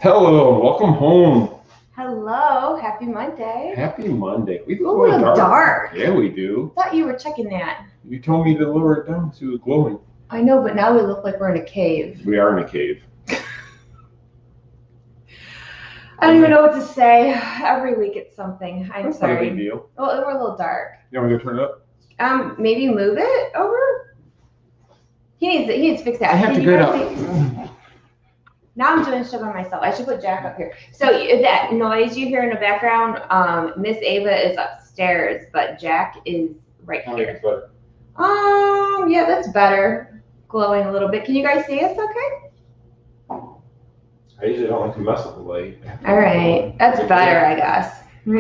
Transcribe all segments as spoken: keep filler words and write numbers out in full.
Hello, welcome home. Hello, happy Monday. Happy Monday. We look a little dark. dark. Yeah, we do. I thought you were checking that. You told me to lower it down so it was glowing. I know, but now we look like we're in a cave. We are in a cave. I don't even know what to say. Every week it's something. I'm That's sorry. Not a big deal. Well, we're a little dark. You want me to turn it up? Um, maybe move it over. He needs it. He needs to fix that. I have Can to you get guys up. see- Now I'm doing stuff by myself. I should put Jack up here. So that noise you hear in the background, um, Miss Ava is upstairs, but Jack is right I think here. it's better. Um, yeah, that's better. Glowing a little bit. Can you guys see us okay? I usually don't like to mess with the light. All right. That's better, I guess.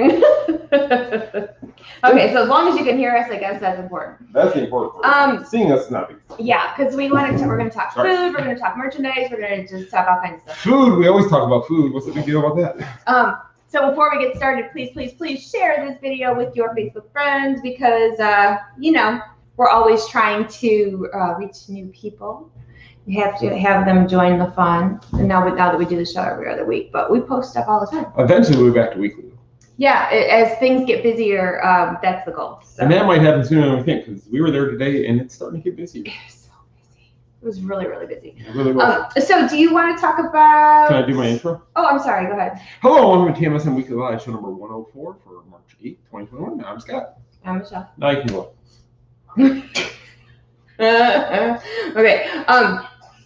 Okay, so as long as you can hear us, I guess that's important. That's the important part. Um, Seeing us is not big. Yeah, because we wanted to, we're going to talk Sorry. food, we're going to talk merchandise, we're going to just talk all kinds of stuff. Food, we always talk about food. What's the big deal about that? Um, so before we get started, please, please, please share this video with your Facebook friends because, uh, you know, we're always trying to uh, reach new people. We have to have them join the fun. And now, now that we do the show every other week, but we post stuff all the time. Eventually we'll be back to weekly. Yeah, it, as things get busier, um, that's the goal. So. And that might happen sooner than we think because we were there today and it's starting to get busy. It was so busy. It was really, really busy. It really was. Um, so do you want to talk about... Can I do my intro? Oh, I'm sorry. Go ahead. Hello, welcome to T M S M Weekly Live, show number one oh four for March eighth, twenty twenty-one. I'm Scott. I'm Michelle. Now you can go. Okay. Um.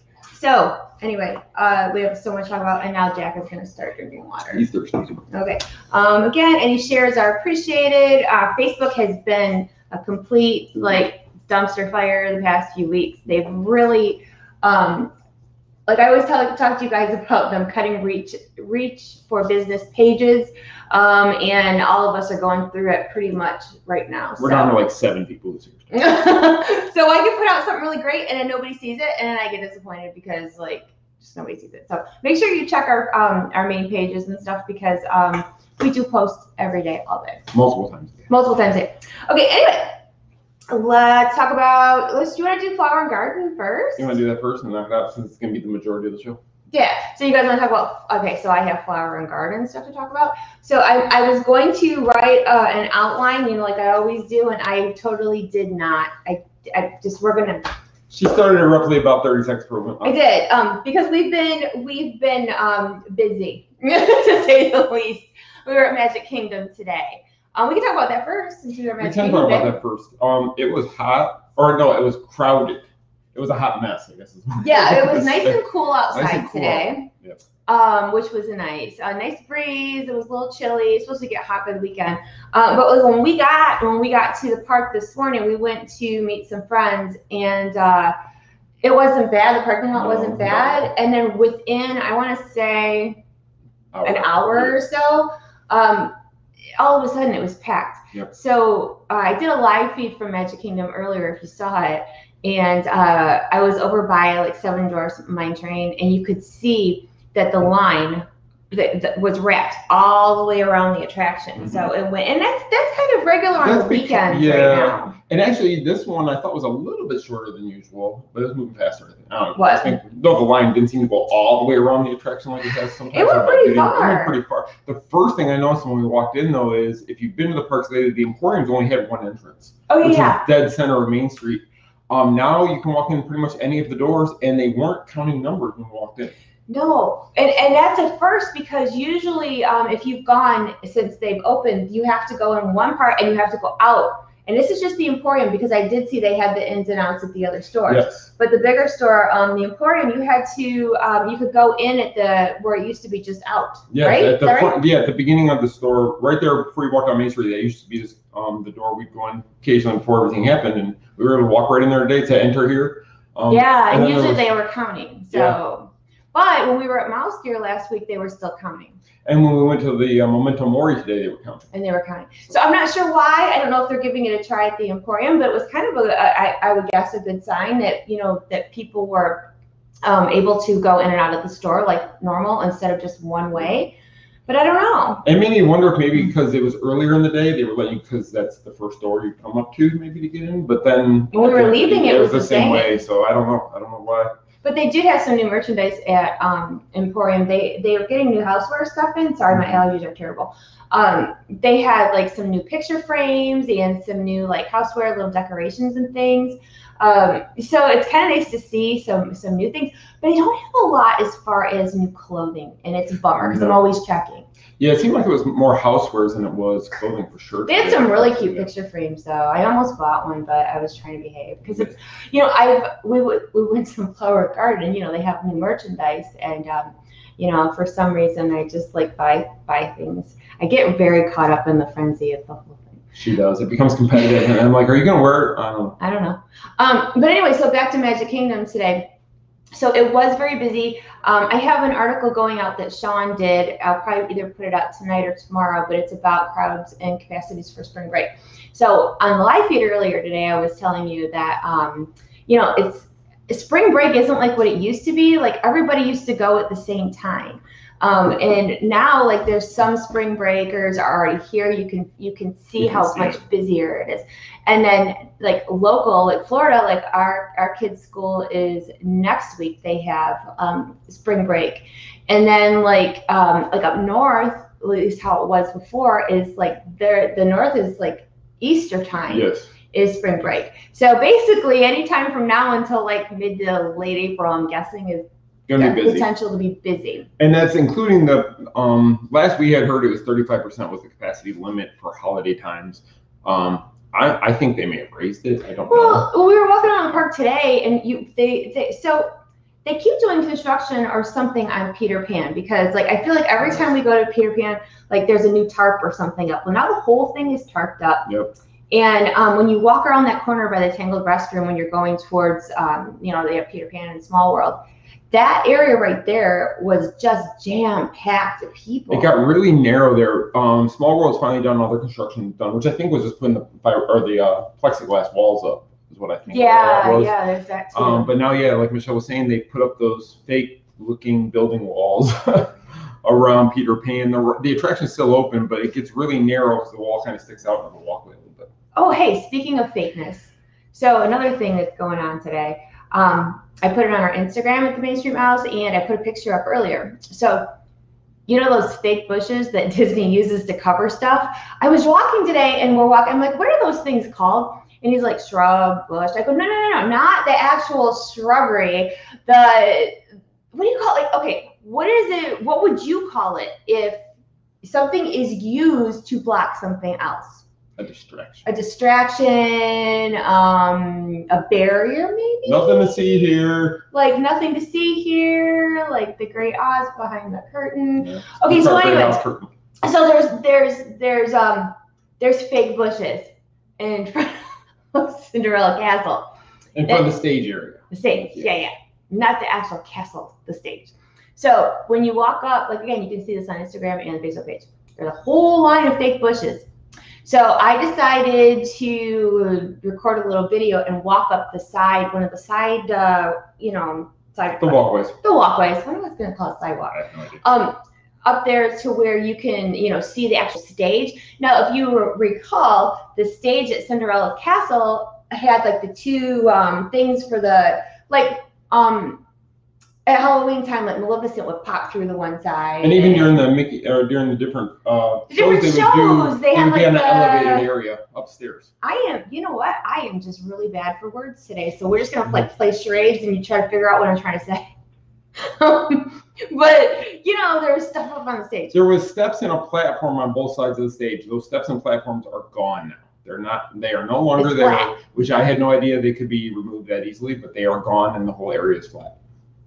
So anyway, uh, we have so much to talk about, and now Jack is going to start drinking water. He's thirsty. Okay. Um. Again, any shares are appreciated. Uh, Facebook has been a complete like dumpster fire the past few weeks. They've really, um, like I always tell, talk to you guys about them cutting reach reach for business pages. Um, and all of us are going through it pretty much right now. We're so. down to like seven people this year. So I can put out something really great and then nobody sees it and then I get disappointed because like just nobody sees it. So make sure you check our um our main pages and stuff because um we do post every day, all day. Multiple times a day. Multiple times a day. Okay, anyway. Let's talk about let's do you want to do flower and garden first? You want to do that first and knock it out since it's gonna be the majority of the show? Yeah, so you guys want to talk about, okay, so I have flower and garden stuff to talk about. So I, I was going to write uh, an outline, you know, like I always do, and I totally did not. I, I just, we're going to. She started at roughly about thirty seconds per minute. I did, um, because we've been, we've been um, busy, to say the least. We were at Magic Kingdom today. Um, we can talk about that first, since we were at Magic We can Kingdom. talk about that first. Um, it was hot, or no, it was crowded. It was a hot mess, I guess. Yeah, it was nice and cool outside Nice and cool today. out. Yep. Um, which was nice. A nice breeze. It was a little chilly. It's supposed to get hot for the weekend. Um, but when we got when we got to the park this morning, we went to meet some friends, and uh, it wasn't bad. The parking lot No, wasn't bad. no. And then within, I want to say, Hour. an hour or so, um, all of a sudden it was packed. Yep. So uh, I did a live feed from Magic Kingdom earlier, if you saw it. And uh, I was over by like Seven Dwarfs Mine Train, and you could see that the line that, that was wrapped all the way around the attraction. Mm-hmm. So it went, and that's that's kind of regular on That's the big- weekends yeah. right now. And actually, this one I thought was a little bit shorter than usual, but it was moving faster. I think. I don't know. What? I think though the line didn't seem to go all the way around the attraction like it has sometimes. It went Like, pretty didn't- It far. went pretty far. The first thing I noticed when we walked in though is if you've been to the parks lately, the Emporium's only had one entrance, Oh which yeah. is dead center of Main Street. Um, now you can walk in pretty much any of the doors, and they weren't counting numbers when we walked in. No, and and that's a first because usually um, if you've gone since they've opened, you have to go in one part and you have to go out. And this is just the Emporium because I did see they had the ins and outs at the other stores. Yes. But the bigger store, um, the Emporium, you had to, um, you could go in at the where it used to be just out. Yeah, right? at the Is that front, right? yeah, at the beginning of the store, right there before you walk down Main Street, that used to be this, um, the door we'd go in occasionally before everything happened, and we were able to walk right in there today to enter here. Um, Yeah, and then there usually was- they were counting. So, Yeah. but when we were at Mouse Gear last week, they were still counting. And when we went to the uh, Memento Mori today, they were counting. And they were counting. So I'm not sure why. I don't know if they're giving it a try at the Emporium, but it was kind of a, I, I would guess, a good sign that, you know, that people were um, able to go in and out of the store like normal instead of just one way. But I don't know. It made me wonder if maybe because it was earlier in the day, they were letting you, because that's the first door you come up to maybe to get in. But then When we were leaving, it was the the same same. way. So I don't know. I don't know why. But they did have some new merchandise at um, Emporium. They they were getting new houseware stuff in. Sorry, my allergies are terrible. Um, they had like some new picture frames and some new like houseware, little decorations and things. Um, so it's kind of nice to see some some new things. But they don't have a lot as far as new clothing, and it's a bummer because I'm always checking. Yeah, it seemed like it was more housewares than it was clothing for sure. They had some really cute picture frames though. I almost bought one, but I was trying to behave because it's, you know, I we would we went to Flower Garden. You know, they have new merchandise, and um, you know, for some reason I just like buy buy things. I get very caught up in the frenzy of the whole thing. She does. It becomes competitive, and I'm like, are you gonna wear it? I don't know. I don't know. Um, but anyway, so back to Magic Kingdom today. So it was very busy. Um, I have an article going out that Sean did. I'll probably either put it out tonight or tomorrow, but it's about crowds and capacities for spring break. So on the live feed earlier today, I was telling you that, um, you know, it's spring break isn't like what it used to be. Like everybody used to go at the same time. Um, and now like there's some spring breakers are already here. You can, you can see you can how see much it. busier it is. And then like local, like Florida, like our, our kids' school is next week. They have um, spring break. And then like um, like up north, at least how it was before, is like there the north is like Easter time. Yes. Is spring break. So basically anytime from now until like mid to late April, I'm guessing is gonna be busy. Potential to be busy. And that's including the um last we had heard it was thirty-five percent was the capacity limit for holiday times. Um I, I think they may have raised it. I don't well, know. Well, we were walking around the park today, and you they, they so they keep doing construction or something on Peter Pan because like I feel like every time we go to Peter Pan, like there's a new tarp or something up. Well, now the whole thing is tarped up. Yep. And um, when you walk around that corner by the Tangled Restroom, when you're going towards um, you know, they have Peter Pan and Small World, that area right there was just jam-packed of people. It got really narrow there. Um, Small World's finally done all their construction done, which I think was just putting the fire or the uh, plexiglass walls up, is what I think. Yeah, was. yeah, there's that too. Um, but now, yeah, like Michelle was saying, they put up those fake-looking building walls around Peter Pan. The, the attraction's still open, but it gets really narrow because the wall kind of sticks out in the walkway a little bit. Oh, hey, speaking of fakeness, so another thing that's going on today. Um, I put it on our Instagram at the Main Street Mouse, and I put a picture up earlier. So, you know those fake bushes that Disney uses to cover stuff? I was walking today, and we're walking. I'm like, what are those things called? And he's like, shrub, bush. I go, no, no, no, no, not the actual shrubbery. The, what do you call it? Like, okay, what is it? What would you call it if something is used to block something else? A distraction. A distraction, um, a barrier maybe? Nothing to see here. Like nothing to see here, like the Great Oz behind the curtain. Yeah. Okay, It's so our Great anyways, Oz curtain. so there's there's there's um there's fake bushes in front of Cinderella Castle. In front of the stage area. The stage, yeah. yeah, yeah. Not the actual castle, the stage. So when you walk up, like again, you can see this on Instagram and the Facebook page. There's a whole line of fake bushes. So I decided to record a little video and walk up the side, one of the side, uh, you know, side. The walkways. The walkways. What am I going to call it? Sidewalk. I have no idea. Um, up there to where you can, you know, see the actual stage. Now, if you recall, the stage at Cinderella's Castle had like the two um, things for the, like, um, at Halloween time, like Maleficent would pop through the one side. And even during the Mickey, or during the different uh, the different shows, they shows, would do, they they have would be like on the the- elevated area upstairs. I am, you know what? I am just really bad for words today. So we're just gonna like play charades and you try to figure out what I'm trying to say. um, but you know, there's stuff up on the stage. There was steps and a platform on both sides of the stage. Those steps and platforms are gone now. They're not. They are no longer It's there. flat. Which I had no idea they could be removed that easily, but they are gone and the whole area is flat.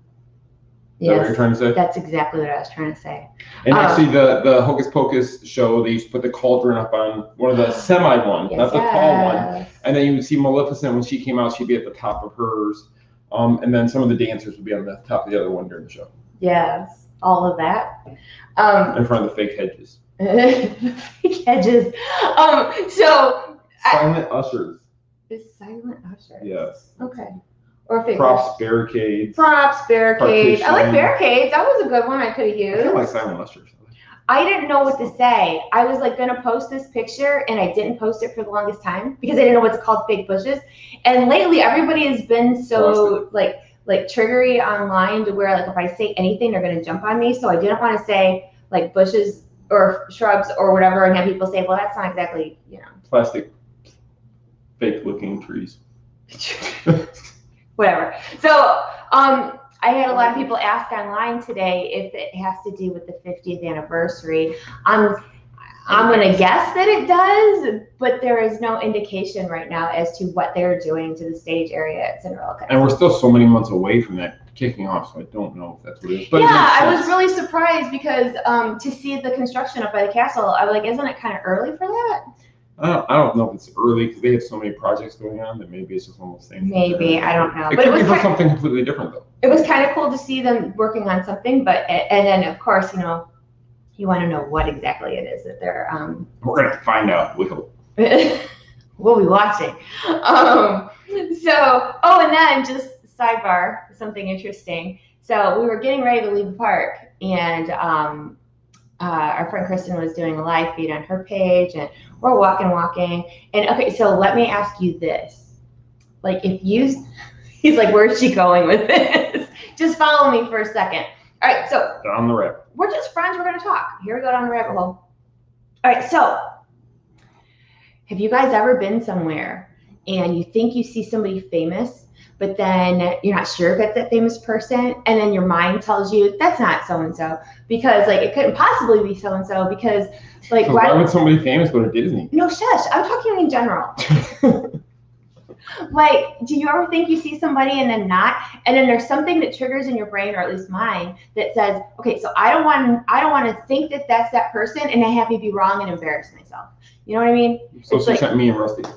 Is that what you're trying to say? That's exactly what I was trying to say. And Uh, actually, the the Hocus Pocus show, they used to put the cauldron up on one of the semi ones, not the tall one. Yes. And then you would see Maleficent when she came out, she'd be at the top of hers. Um, and then some of the dancers would be on the top of the other one during the show, Yes, all of that. Um, in front of the fake hedges. fake hedges. Um, so Silent ushers. it's silent usher. Yes. Okay. Or fake Props, barricades. Props, barricades. I like Partition. barricades. That was a good one I could have I used. kind of like silent ushers. I didn't know what to say. I was like gonna post this picture and I didn't post it for the longest time because I didn't know what's called fake bushes. And lately everybody has been so like like triggery online to where like if I say anything, they're gonna jump on me. So I didn't want to say like bushes or shrubs or whatever, and have people say, well, that's not exactly, you know, plastic, fake-looking trees. Whatever. So um, I had a lot of people ask online today if it has to do with the fiftieth anniversary. I'm I'm gonna guess that it does, but there is no indication right now as to what they're doing to the stage area at Cinderella Castle. And we're still so many months away from that kicking off, so I don't know if that's what it is. But yeah, it I was really surprised because um, to see the construction up by the castle, I was like, isn't it kind of early for that? I don't, I don't know if it's early because they have so many projects going on that maybe it's just one of those things. Maybe, I don't know. It but could it was be for kind, something completely different though. It was kind of cool to see them working on something, but and then of course, you know, you want to know what exactly it is that they're. Um, We're gonna find out. We hope. We'll be watching. Um, so, oh, and then just sidebar, something interesting. So we were getting ready to leave the park, and um, uh, our friend Kristen was doing a live feed on her page, and we're walking, walking. And okay, so let me ask you this. Like if you, he's like, where's she going with this? Just follow me for a second. All right, so. Down the rabbit. We're just friends, we're gonna talk. Here we go down the rabbit hole. All right, so have you guys ever been somewhere and you think you see somebody famous, but then you're not sure if it's that famous person, and then your mind tells you that's not so-and-so because like it couldn't possibly be so-and-so because like so why, why would somebody famous go to Disney? No, shush, I'm talking in general. Like, do you ever think you see somebody and then not, and then there's something that triggers in your brain, or at least mine, that says, okay, so I don't want, I don't want to think that that's that person, and I have to be wrong and embarrass myself. You know what I mean? So it's she like, sent me and Rusty.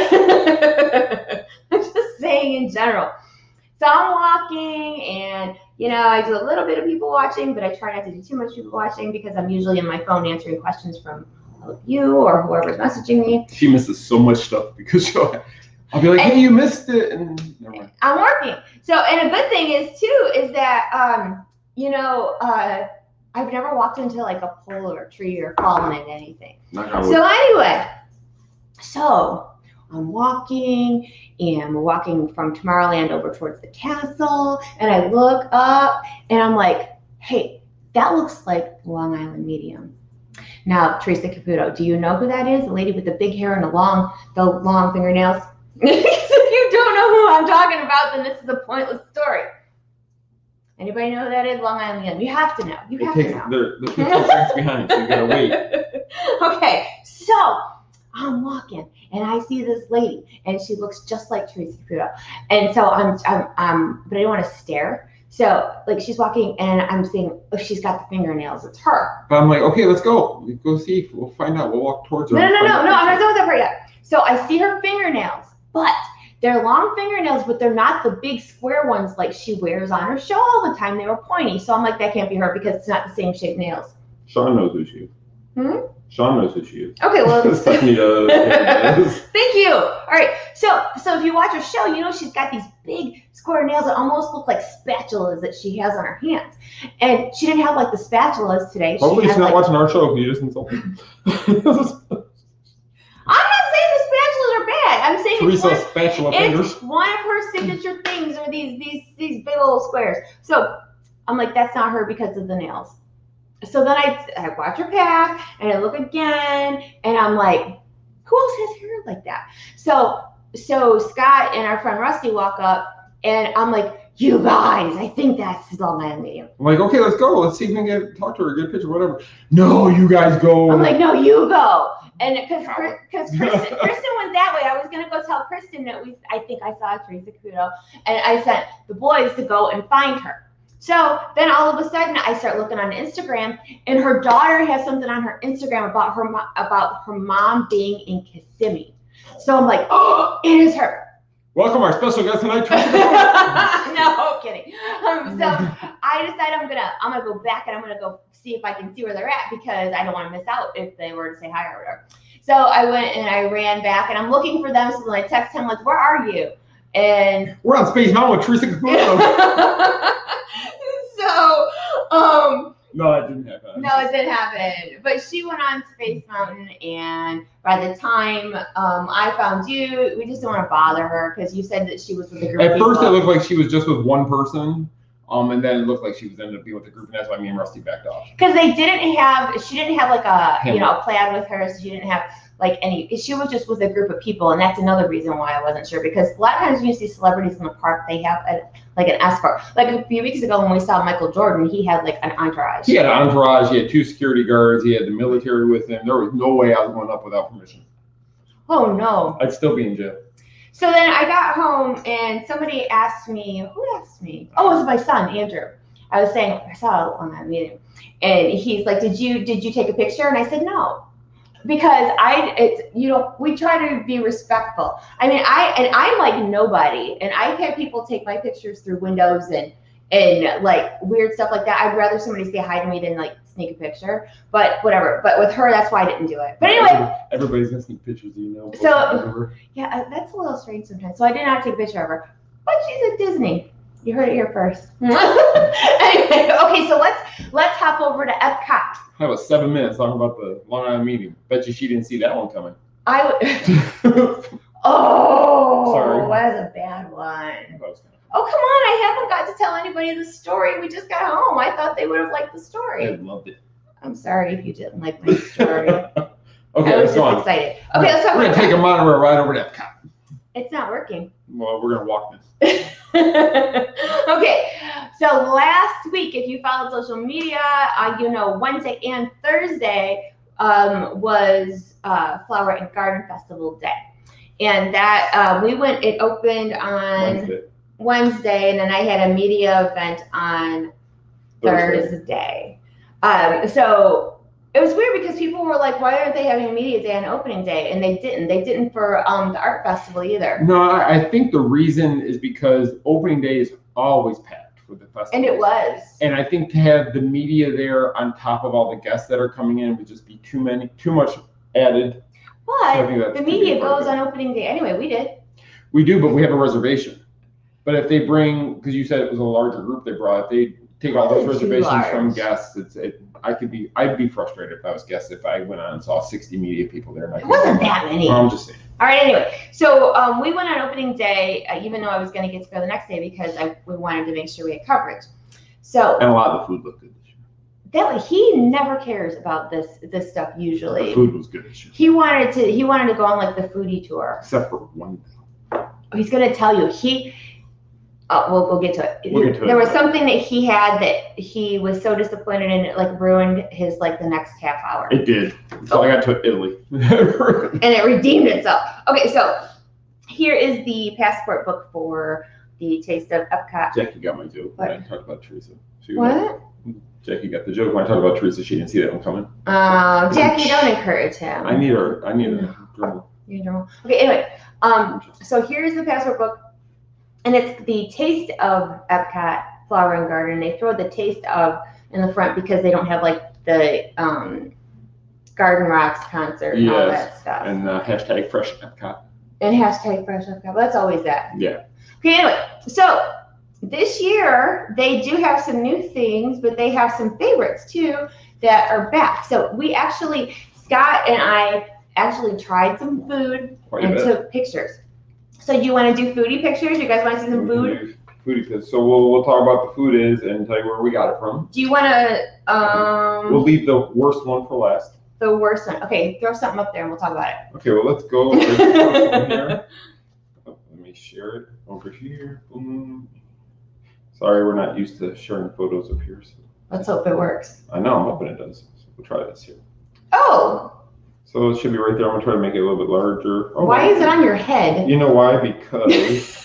I'm just saying in general. So I'm walking, and you know, I do a little bit of people watching, but I try not to do too much people watching because I'm usually in my phone answering questions from you or whoever's messaging me. She misses so much stuff because she'll. I'll be like, and hey, you missed it, and never mind. I'm working. So, and a good thing is too is that um, you know, uh, I've never walked into like a pole or a tree or fallen into anything. So anyway, so I'm walking and we're walking from Tomorrowland over towards the castle, and I look up and I'm like, hey, that looks like Long Island Medium. Now, Teresa Caputo, do you know who that is? The lady with the big hair and the long, the long fingernails. If you don't know who I'm talking about, then this is a pointless story. Anybody know who that is? Long Island Medium. You have to know. You have it to takes, know. They're, they're fifteen seconds behind, so you gotta wait. Okay, so I'm walking and I see this lady and she looks just like Teresa Caputo. And so I'm, I'm, um, but I don't want to stare. So like she's walking and I'm saying, oh, she's got the fingernails. It's her. But I'm like, okay, let's go. We go see. We'll find out. We'll walk towards her. No, no, no, no, out. no. I'm not done with that part yet. So I see her fingernails, but they're long fingernails, but they're not the big square ones like she wears on her show all the time. They were pointy. So I'm like, that can't be her because it's not the same shape nails. Sean knows who she is. Hmm? Sean knows who she is. Okay, well. Stephanie does. does. Thank you. All right. So, so if you watch her show, you know she's got these big square nails that almost look like spatulas that she has on her hands. And she didn't have like the spatulas today. Hopefully she she's not like, watching our show. You just insulted me. I'm not saying the spatulas are bad. I'm saying Teresa it's one, spatula it's fingers. one of her signature things are these these these big old squares. So I'm like, that's not her because of the nails. So then I, I watch her path and I look again and I'm like, who else has hair like that? So so Scott and our friend Rusty walk up and I'm like, you guys, I think that's Long Island Medium. I'm like, okay, let's go. Let's see if we can get talk to her, get a picture, whatever. No, you guys go. I'm like, no, you go. And because because Kristen, Kristen went that way, I was gonna go tell Kristen that we I think I saw Teresa Caputo, and I sent the boys to go and find her. So then all of a sudden I start looking on Instagram, and her daughter has something on her Instagram about her mo- about her mom being in Kissimmee. So I'm like, oh, it is her. Welcome our special guest tonight, Teresa. No kidding. Um, so I decided I'm gonna I'm gonna go back and I'm gonna go see if I can see where they're at because I don't want to miss out if they were to say hi or whatever. So I went and I ran back and I'm looking for them. So then I text him like, where are you? And we're on Space Mountain with Teresa Caputo. so um No, it didn't happen. No, it didn't happen. But she went on Space Mountain, and by the time um, I found you, we just didn't want to bother her because you said that she was with a group of At people. first, it looked like she was just with one person, um, and then it looked like she was ended up being with a group, and that's why me and Rusty backed off. Because they didn't have, she didn't have like a, you know, a plan with her, so she didn't have like any, she was just with a group of people, and that's another reason why I wasn't sure, because a lot of times when you see celebrities in the park, they have a, like an escort. Like a few weeks ago when we saw Michael Jordan, he had like an entourage. He had an entourage, he had two security guards, he had the military with him. There was no way I was going up without permission. Oh no. I'd still be in jail. So then I got home and somebody asked me, who asked me? Oh, it was my son, Andrew. I was saying, I saw it on that meeting. And he's like, did you did you take a picture? And I said, no. Because I, it's, you know, we try to be respectful. I mean, I, and I'm like nobody. And I've had people take my pictures through windows and, and like weird stuff like that. I'd rather somebody say hi to me than like sneak a picture, but whatever. But with her, that's why I didn't do it. But anyway. Everybody's gonna sneak pictures of you know. So, yeah, that's a little strange sometimes. So I did not take a picture of her, but she's at Disney. You heard it here first. Anyway, okay, so let's let's hop over to Epcot. I was seven minutes talking about the Long Island meeting. Bet you she didn't see that one coming. I w- oh, Sorry. that's a bad one. Oh, come on, I haven't got to tell anybody the story. We just got home. I thought they would have liked the I story. loved it. I'm sorry if you didn't like my story. Okay, I was let's just go on. excited. Okay, let's talk We're about gonna take a monorail ride over to Epcot. It's not working. Well, we're gonna walk this. Okay, so last week, if you followed social media, uh, you know Wednesday and Thursday um, was uh, Flower and Garden Festival Day, and that uh, we went. It opened on Wednesday. Wednesday, and then I had a media event on Thursday. Thursday. Um, so it was weird because people were like, "Why aren't they having a media day on opening day?" And they didn't. They didn't for um, the art festival either. No, I, I think the reason is because opening day is always packed for the festival. And it was. And I think to have the media there on top of all the guests that are coming in would just be too many, too much added. But So I think that's the could be media a part of goes it. on opening day anyway. We did. We do, but we have a reservation. But if they bring, because you said it was a larger group they brought, if they take all those Wasn't too reservations from large. guests, it's it. I could be, I'd be frustrated if I was guests if I went on and saw sixty media people there. And I It wasn't that many. I'm just saying. All right. Anyway, so um, we went on opening day, uh, even though I was going to get to go the next day because I we wanted to make sure we had coverage. So And a lot of the food looked good this year. that he never cares about this this stuff usually. The food was good this year, He wanted to he wanted to go on like the foodie tour. except for one. He's going to tell you he. Uh, we'll we'll get to it. We'll get to there it. was something that he had that he was so disappointed in, it like ruined his like the next half hour. It did. So I got to Italy. And it redeemed itself. Okay, so here is the passport book for the Taste of Epcot. Jackie got my joke when What? I talked about Teresa. She What? Jackie got the joke when I talked about Teresa. She didn't see that one coming. Um, Jackie, don't encourage him. I need her. I need a journal. You know. Okay, anyway, um, so here's the passport book, and it's the Taste of Epcot Flower and Garden. They throw the Taste of in the front because they don't have like the um, Garden Rocks concert and all Yes, that stuff. And uh, hashtag fresh Epcot. And hashtag fresh Epcot. But that's always that. Yeah. Okay, anyway, so this year they do have some new things, but they have some favorites too that are back. So we actually, Scott and I actually tried some food Quite a and bit. took pictures. So you want to do foodie pictures? You guys want to see some food? Foodie pits. So we'll we'll talk about the food is and tell you where we got it from. Do you want to, um, We'll leave the worst one for last. the worst one? Okay, throw something up there and we'll talk about it. Okay, well let's go over here. Oh, let me share it over here. Boom. Sorry, we're not used to sharing photos up here. So. Let's hope it works. I know, I'm hoping it does. So we'll try this here. Oh, So it should be right there. I'm gonna try to make it a little bit larger. Oh, why is it on your head? You know why? Because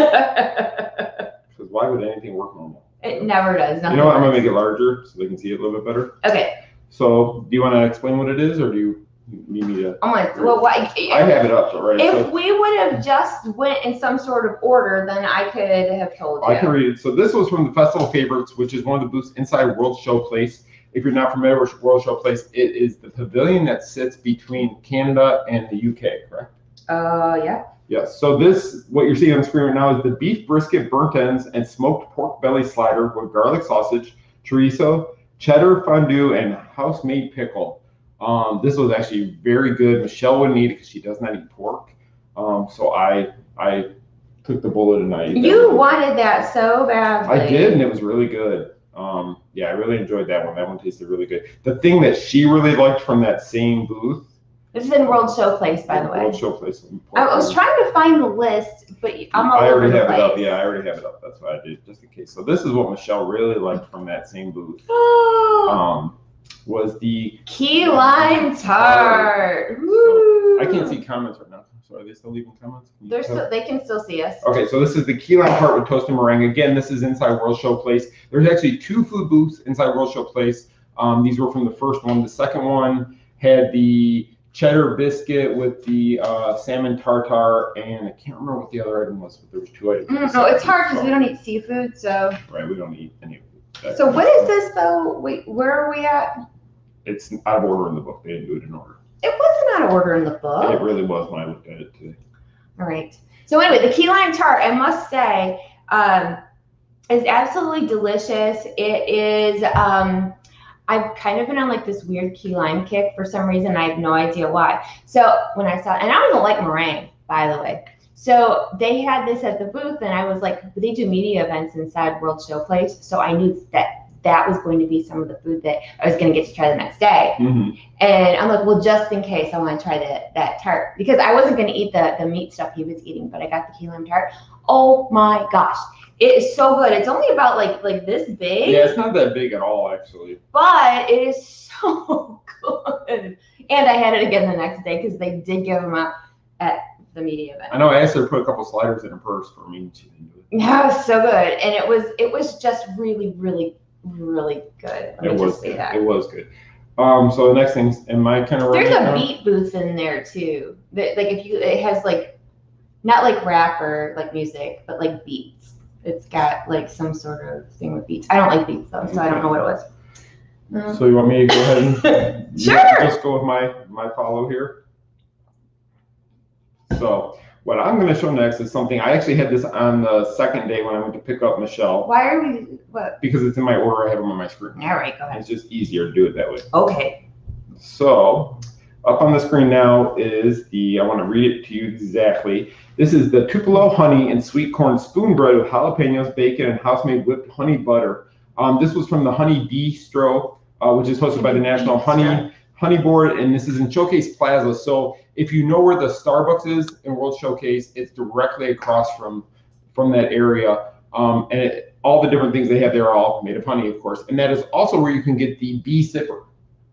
because why would anything work normal? It never does. You know what? I'm gonna works. make it larger so they can see it a little bit better. Okay. So do you want to explain what it is, or do you need me to? I'm like, well, why? I have it up already. If So we would have just went in some sort of order, then I could have told you. I can read it. So this was from the Festival Favorites, which is one of the booths inside World Show Place. If you're not familiar with World Show Place, it is the pavilion that sits between Canada and the U K, correct? Uh, yeah. Yes. So this, what you're seeing on the screen right now, is the beef brisket burnt ends and smoked pork belly slider with garlic sausage, chorizo, cheddar fondue and house-made pickle. Um, this was actually very good. Michelle wouldn't eat it because she does not eat pork. Um, so I I took the bullet and I ate You that. wanted that so badly. I did, and it was really good. Um, yeah, I really enjoyed that one. That one tasted really good. The thing that she really liked from that same booth. This is in World Show Place, by the way. World Show Place. I was trying to find the list, but I'm all I already over the have place. it up. Yeah, I already have it up. That's what I did, just in case. So this is what Michelle really liked from that same booth. um, was the Key lime tart. So, I can't see comments right now. So are they still leaving comments? Can you They're tell? still, they can still see us. Okay, so this is the key lime tart with toast and meringue. Again, this is inside World Show Place. There's actually two food booths inside World Show Place. Um, these were from the first one. The second one had the cheddar biscuit with the uh, salmon tartare, and I can't remember what the other item was, but there was two items. Mm, no, it's hard because we don't eat seafood, so. Right, we don't eat any of that. So what is this though? Wait, where are we at? It's out of order in the book. They didn't do it in order. It wasn't out of order in the book. It really was when I looked at it today. All right. So anyway, the key lime tart, I must say, um, is absolutely delicious. It is. Um, I've kind of been on like this weird key lime kick for some reason. I have no idea why. So when I saw, and I don't even like meringue, by the way. So they had this at the booth, and I was like, they do media events inside World Show Place, so I knew that that was going to be some of the food that I was going to get to try the next day. Mm-hmm. And I'm like, well, just in case, I want to try that that tart because I wasn't going to eat the the meat stuff he was eating, but I got the key lime tart. Oh my gosh, it is so good. It's only about like like this big. Yeah, it's not that big at all, actually. But it is so good. And I had it again the next day because they did give them out at the media event. I know I asked her to put a couple sliders in her purse for me, and she didn't do it. Yeah, it was so good, and it was it was just really really really good. Let me It just was say good. that. It was good. Um, so the next thing, am I kind of There's right a now? beat booth in there too. That like if you it has like not like rap or like music, but like beats. It's got like some sort of thing with beats. I don't like beats though, so I don't know what it was. Um, So you want me to go ahead and Sure. just go with my my follow here? So what I'm going to show next is something I actually had this on the second day when I went to pick up Michelle Why are we what? because it's in my order. I have them on my screen. All right, go ahead. It's just easier to do it that way. Okay. So up on the screen now is the, I want to read it to you exactly. This is the Tupelo honey and sweet corn spoon bread with jalapenos, bacon, and house-made whipped honey butter. Um, this was from the Honey Bistro, uh, which is hosted by the National Honey Honey Board, and this is in Showcase Plaza. So if you know where the Starbucks is in World Showcase, it's directly across from from that area. Um, and it, all the different things they have there are all made of honey, of course. And that is also where you can get the bee sipper.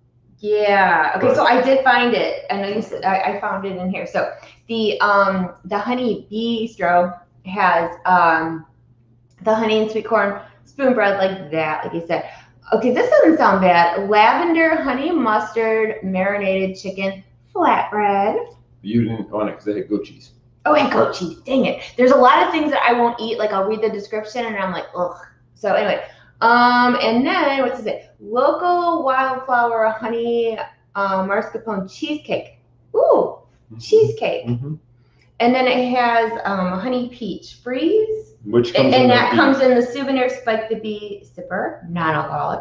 Yeah. Okay. So I did find it. I know you said I, I found it in here. So the um the Honey Bistro has um the honey and sweet corn spoon bread like that, like you said. Okay, this doesn't sound bad. Lavender, honey mustard, marinated chicken flatbread. You didn't want it because they had goat cheese. Oh, and goat cheese. Dang it. There's a lot of things that I won't eat. Like I'll read the description and I'm like, ugh. So anyway, um, and then what's it? Local wildflower honey uh, mascarpone cheesecake. Ooh, Mm-hmm. cheesecake. Mm-hmm. And then it has um, honey peach freeze. Which comes And, in and the that bee. comes in the souvenir Spike the Bee sipper, non-alcoholic.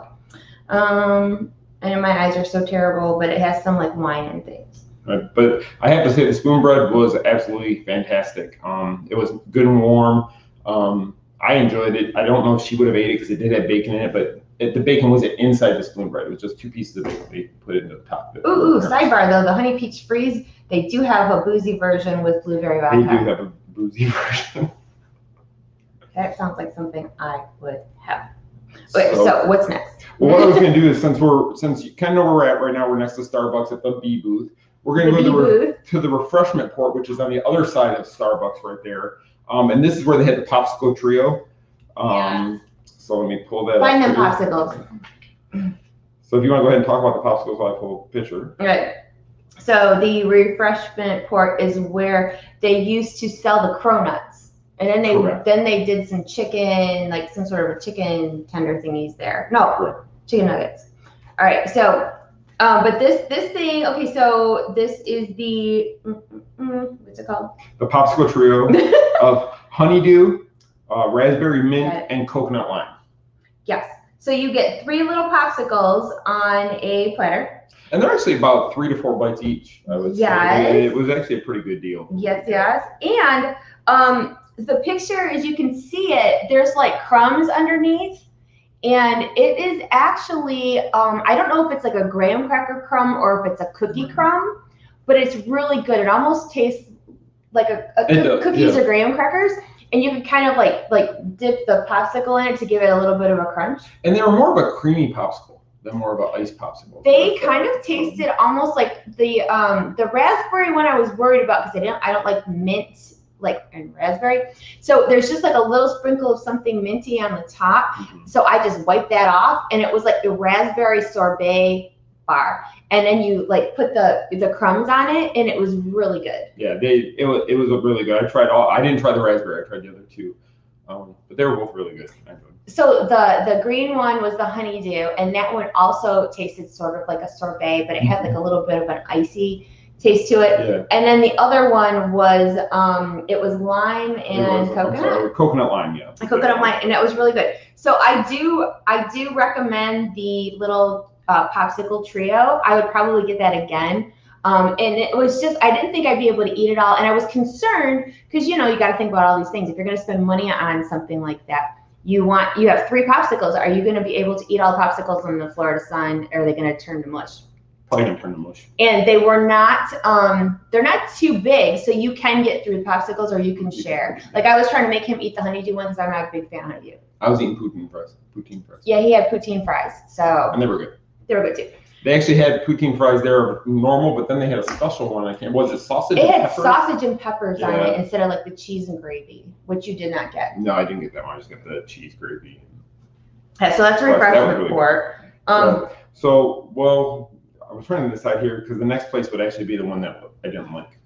Um, and my eyes are so terrible, but it has some like wine and things. Right, but I have to say the spoon bread was absolutely fantastic. Um, it was good and warm. Um, I enjoyed it. I don't know if she would have ate it because it did have bacon in it, but it, the bacon wasn't inside the spoon bread. It was just two pieces of bacon. They put it in the top of it. Ooh, ooh, sidebar though, the honey peach freeze, they do have a boozy version with blueberry They vodka. do have a boozy version. That sounds like something I would have. Wait, so, so what's next? Well, what I was going to do is since we're since you kind of know where we're at right now, we're next to Starbucks at the B booth. We're going to go The to the, bee re- booth. to the refreshment port, which is on the other side of Starbucks right there. Um, and this is where they had the popsicle trio. Um, So let me pull that Find up them here. popsicles. So if you want to go ahead and talk about the popsicles while I pull a picture. Right. So the refreshment port is where they used to sell the cronuts. And then they Correct. then they did some chicken, like some sort of a chicken tender thingies there. No, Correct. chicken nuggets. All right. So, um, but this this thing, okay. So this is the mm, mm, mm, what's it called? The popsicle trio of honeydew, uh, raspberry mint, Right. and coconut lime. Yes. So you get three little popsicles on a platter. And they're actually about three to four bites each, I would Yes. say. It was actually a pretty good deal. Yes, yes. And um, the picture, as you can see it, there's like crumbs underneath. And it is actually, um, I don't know if it's like a graham cracker crumb or if it's a cookie crumb, but it's really good. It almost tastes like a, a does, cookies yeah. or graham crackers. And you can kind of like like dip the popsicle in it to give it a little bit of a crunch. And they were more of a creamy popsicle than more of an ice popsicle. They kind of tasted almost like the um, the raspberry one I was worried about because I didn't I don't like mint like and raspberry. So there's just like a little sprinkle of something minty on the top. Mm-hmm. So I just wiped that off, and it was like the raspberry sorbet bar. And then you like put the the crumbs on it, and it was really good. Yeah, they it was it was really good. I tried all. I didn't try the raspberry. I tried the other two, um, but they were both really good. So the the green one was the honeydew, and that one also tasted sort of like a sorbet, but it had like a little bit of an icy taste to it. Yeah. And then the other one was um it was lime and was, coconut. Sorry, coconut lime, yeah. Coconut lime, and that was really good. So I do I do recommend the little uh, popsicle trio. I would probably get that again. Um, and it was just, I didn't think I'd be able to eat it all. And I was concerned because, you know, you got to think about all these things. If you're going to spend money on something like that, you want, you have three popsicles. Are you going to be able to eat all the popsicles in the Florida sun? Or are they going to turn to mush? Probably going to turn to mush. And they were not, um, they're not too big. So you can get through the popsicles or you can share. Like I was trying to make him eat the honeydew one because I'm not a big fan of honeydew. I was eating poutine fries. Poutine fries. Yeah, he had poutine fries. So. And they were good. They were good too. They actually had poutine fries there normal, but then they had a special one. I can't. Was it sausage? It and had peppers? sausage and peppers Yeah. on it instead of like the cheese and gravy, which you did not get. No, I didn't get that one. I just got the cheese gravy. Okay, so that's a That refreshment was really report. Um, Yeah. So, well, I was trying to decide here because the next place would actually be the one that I didn't like.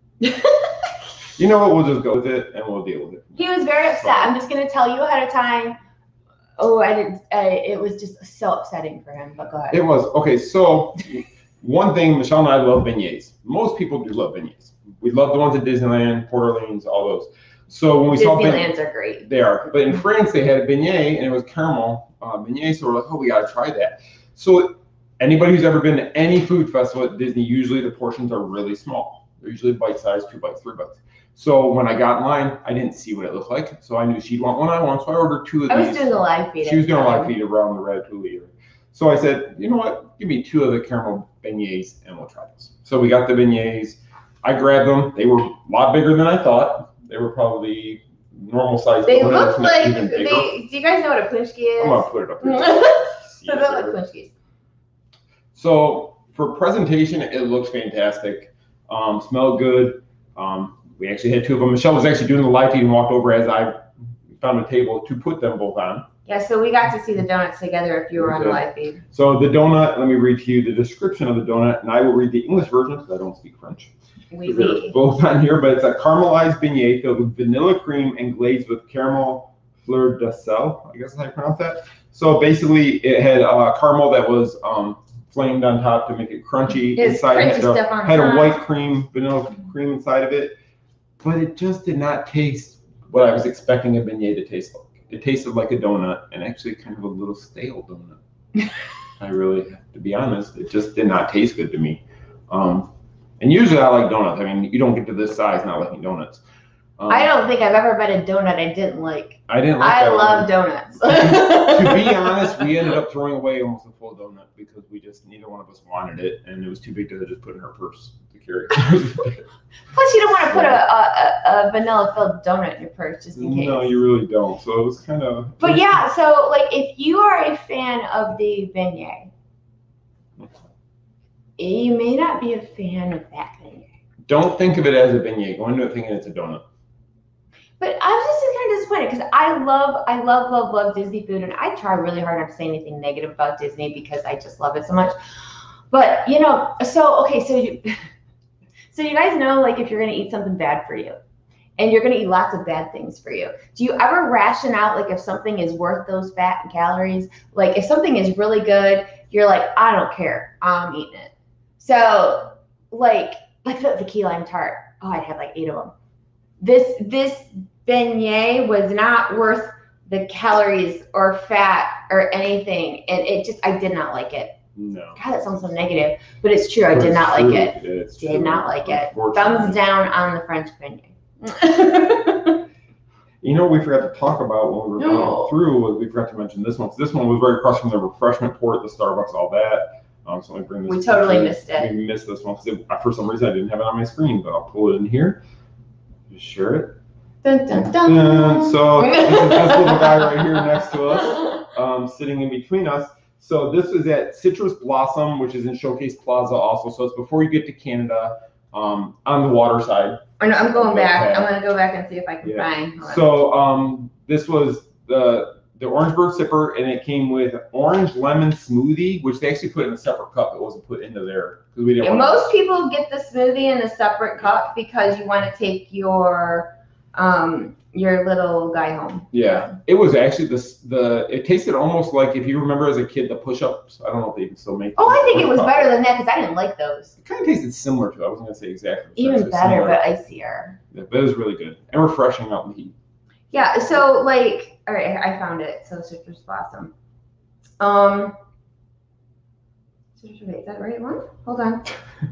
You know what? We'll just go with it and we'll deal with it. He was very upset. I'm just going to tell you ahead of time. Oh, I didn't. I, it was just so upsetting for him. But go ahead. It was okay. So, one thing, Michelle and I love beignets. Most people do love beignets. We love the ones at Disneyland, Port Orleans, all those. So when we saw Disneylands are great. They are, but in France they had a beignet and it was caramel uh, beignet. So we're like, oh, we got to try that. So anybody who's ever been to any food festival at Disney, usually the portions are really small. They're usually bite-sized, two bites, three bites. So when I got in line, I didn't see what it looked like. So I knew she'd want one I want. So I ordered two of I these. I was doing the live feed. She was doing a live feed around the Ratatouille. So I said, you know what? Give me two of the caramel beignets and we'll try this. So we got the beignets. I grabbed them. They were a lot bigger than I thought. They were probably normal size. They look like, they, do you guys know what a punchki is? I'm going to put it up here. So they're like punchkis. So for presentation, it looks fantastic. Um, smelled good. Um, we actually had two of them. Michelle was actually doing the live feed and walked over as I found a table to put them both on. Yeah, so we got to see the donuts together if you were on the live feed. So the donut, let me read to you the description of the donut, and I will read the English version because I don't speak French. We They're both on here, but it's a caramelized beignet filled with vanilla cream and glazed with caramel fleur de sel. I guess is how you pronounce that. So basically, it had uh, caramel that was um, flamed on top to make it crunchy. It's inside crunchy had, a, stuff on had top. a white cream, vanilla cream inside of it, but it just did not taste what I was expecting a beignet to taste like. It tasted like a donut and actually kind of a little stale donut. I really have to be honest. It just did not taste good to me. Um, and usually I like donuts. I mean, you don't get to this size not liking donuts. Um, I don't think I've ever been a donut I didn't like. I didn't like I that love one. donuts. To be honest, we ended up throwing away almost a full donut because we just, neither one of us wanted it. And it was too big to just put in our purse to carry. Plus, you don't want to put a, a, a vanilla-filled donut in your purse just in case. No, you really don't. So it was kind of. But yeah, so like if you are a fan of the beignet, you may not be a fan of that beignet. Don't think of it as a beignet. Go into it thinking it's a donut. But I was just kind of disappointed because I love, I love, love, love Disney food, and I try really hard not to say anything negative about Disney because I just love it so much. But you know, so okay, so you, so you guys know, like if you're gonna eat something bad for you, and you're gonna eat lots of bad things for you, do you ever ration out like if something is worth those fat and calories? Like if something is really good, you're like, I don't care, I'm eating it. So like, like the, the key lime tart. Oh, I had like eight of them. This this beignet was not worth the calories or fat or anything, and it just I did not like it. No. God, that sounds so negative, but it's true. I But did it's not true. like it. It's Did true. not like it. Unfortunately. Thumbs down on the French beignet. You know, we forgot to talk about when we were going No. through, was we forgot to mention this one. 'Cause this one was very crushing, the refreshment port, the Starbucks, all that. Um, so let me bring this. We totally picture. missed it. We missed this one because for some reason I didn't have it on my screen, but I'll pull it in here. Just share it. Dun, dun, dun. And so this is this little guy right here next to us, um, sitting in between us. So this is at Citrus Blossom, which is in Showcase Plaza also. So it's before you get to Canada, um, on the water side. Oh, no, I'm going back. Okay. I'm gonna go back and see if I can Yeah. find. hold on. So um, this was the the Orangeburg Sipper, and it came with orange lemon smoothie, which they actually put in a separate cup. It wasn't put into there because we didn't. And want most people get the smoothie in a separate cup because you want to take your um your little guy home. Yeah, it was actually the the. It tasted almost like, if you remember as a kid, the push-ups. I don't know if they can still make. Oh, I think it was push-ups. better than that because I didn't like those. It kind of tasted similar to it. I wasn't gonna say exactly. the same, Even so better, similar. but icier. Yeah, but it was really good and refreshing out in the heat. Yeah. So like, all right, I found it. So Citrus Blossom. Um. Is that the right one? Hold on.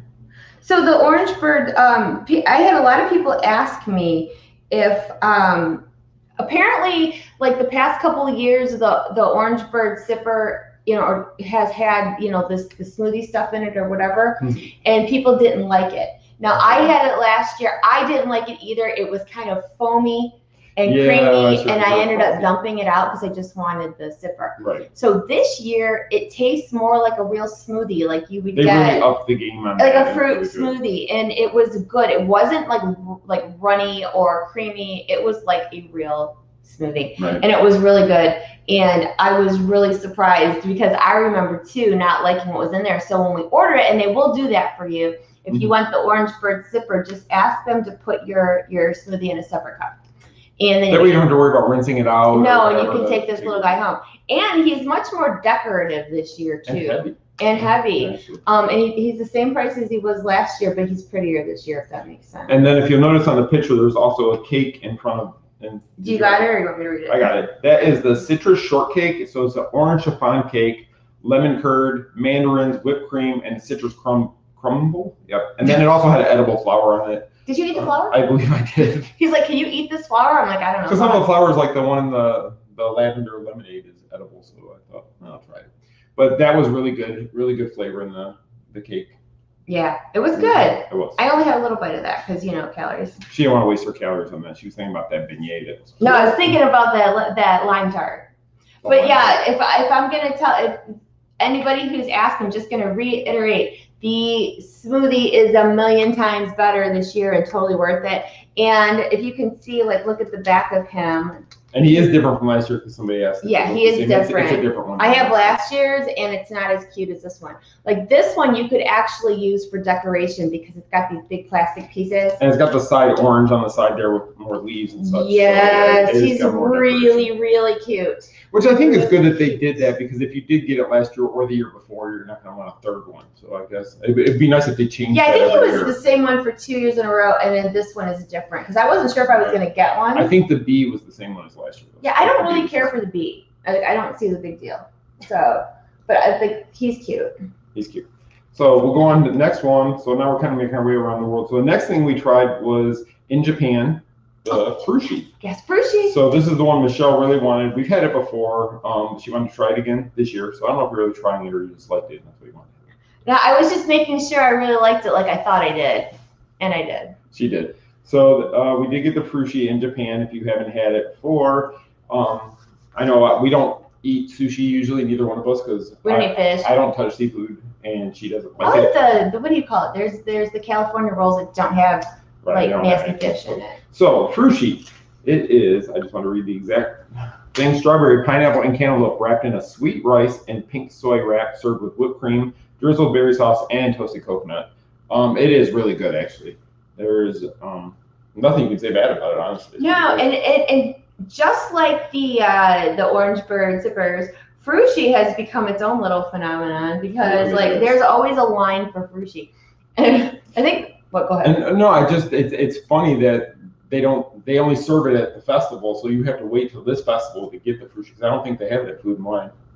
So the Orange Bird. Um, pe- I had a lot of people ask me if um, apparently like the past couple of years the the Orange Bird Sipper, you know, or has had, you know, this the smoothie stuff in it or whatever, Mm-hmm. and people didn't like it. Now I had it last year. I didn't like it either. It was kind of foamy and Yeah, creamy, that's and right. I ended up dumping it out because I just wanted the sipper. Right. So this year it tastes more like a real smoothie, like you would They get really upped the game on like that. a fruit It was really good. smoothie, and it was good. It wasn't like like runny or creamy. It was like a real smoothie, Right. and it was really good. And I was really surprised because I remember too not liking what was in there. So when we order it, and they will do that for you, if you Mhm. want the Orange Bird Sipper, just ask them to put your your smoothie in a separate cup, and then That way you don't have to worry about rinsing it out. no, or and you whatever can the- take this little guy home. And he's much more decorative this year And too, heavy. and heavy. Actually. Um, and he, he's the same price as he was last year, but he's prettier this year, if that makes sense. And then if you'll notice on the picture, there's also a cake in front of. And Do you got it, or you want me to read it? I got it. That is the citrus shortcake. So it's an orange chiffon cake, lemon curd, mandarins, whipped cream, and citrus crumb crumble. Yep. And then it also had an edible flower on it. Did you eat the flower? I believe I did. He's like, can you eat this flower? I'm like, I don't know. Because some of the flowers, like the one in the the lavender lemonade, is edible. So I thought, oh, I'll try it. But that was really good. Really good flavor in the the cake. Yeah, it was good. It was. I only had a little bite of that because, you know, calories. She didn't want to waste her calories on that. She was thinking about that beignet. That was No, I was thinking about that that lime tart. But yeah, if, I, if I'm going to tell if anybody who's asked, I'm just going to reiterate, the smoothie is a million times better this year and totally worth it. And if you can see, like, look at the back of him. And he is different from last year because somebody asked. if Yeah, it he looked is the same. It's- different. It's a different one. I have last year's, and it's not as cute as this one. Like, this one you could actually use for decoration because it's got these big plastic pieces. And it's got the side orange on the side there with more leaves and such. so Yes, it is he's got more really, decoration. really cute. Which I think is good that they did that, because if you did get it last year or the year before, you're not going to want a third one. So I guess it'd, it'd be nice if they changed Yeah, I that think it every was year. the same one for two years in a row, and then this one is different because I wasn't sure if I was going to get one. I think the B was the same one as last year. Yeah, I don't really care for the bee. I, I don't see the big deal. So, but I think he's cute. He's cute. So we'll go on to the next one. So now we're kind of making our way around the world. So the next thing we tried was in Japan, the Frushi. Yes, Frushi. So this is the one Michelle really wanted. We've had it before. Um, she wanted to try it again this year. So I don't know if you're really trying it or you just liked it and that's what you wanted. Yeah, I was just making sure I really liked it like I thought I did, and I did. She did. So uh, we did get the Frushi in Japan if you haven't had it before. Um, I know uh, we don't eat sushi usually, neither one of us, because We don't I, eat fish. I don't touch seafood and she doesn't I like like it. the, the what do you call it? There's there's the California rolls that don't have Right, like they don't have nasty it. fish in it. So Frushi, it is, I just want to read the exact thing, strawberry, pineapple, and cantaloupe wrapped in a sweet rice and pink soy wrap, served with whipped cream, drizzled berry sauce, and toasted coconut. Um, it is really good, actually. There's um, nothing you can say bad about it, honestly. It's No, really and, and and just like the uh, the Orange Bird zippers, Frushi has become its own little phenomenon because It really like is. there's always a line for Frushi, and I think what go ahead. And uh, no, I just it's it's funny that they don't they only serve it at the festival, so you have to wait till this festival to get the Frushi. 'Cause I don't think they have it at Food and Wine.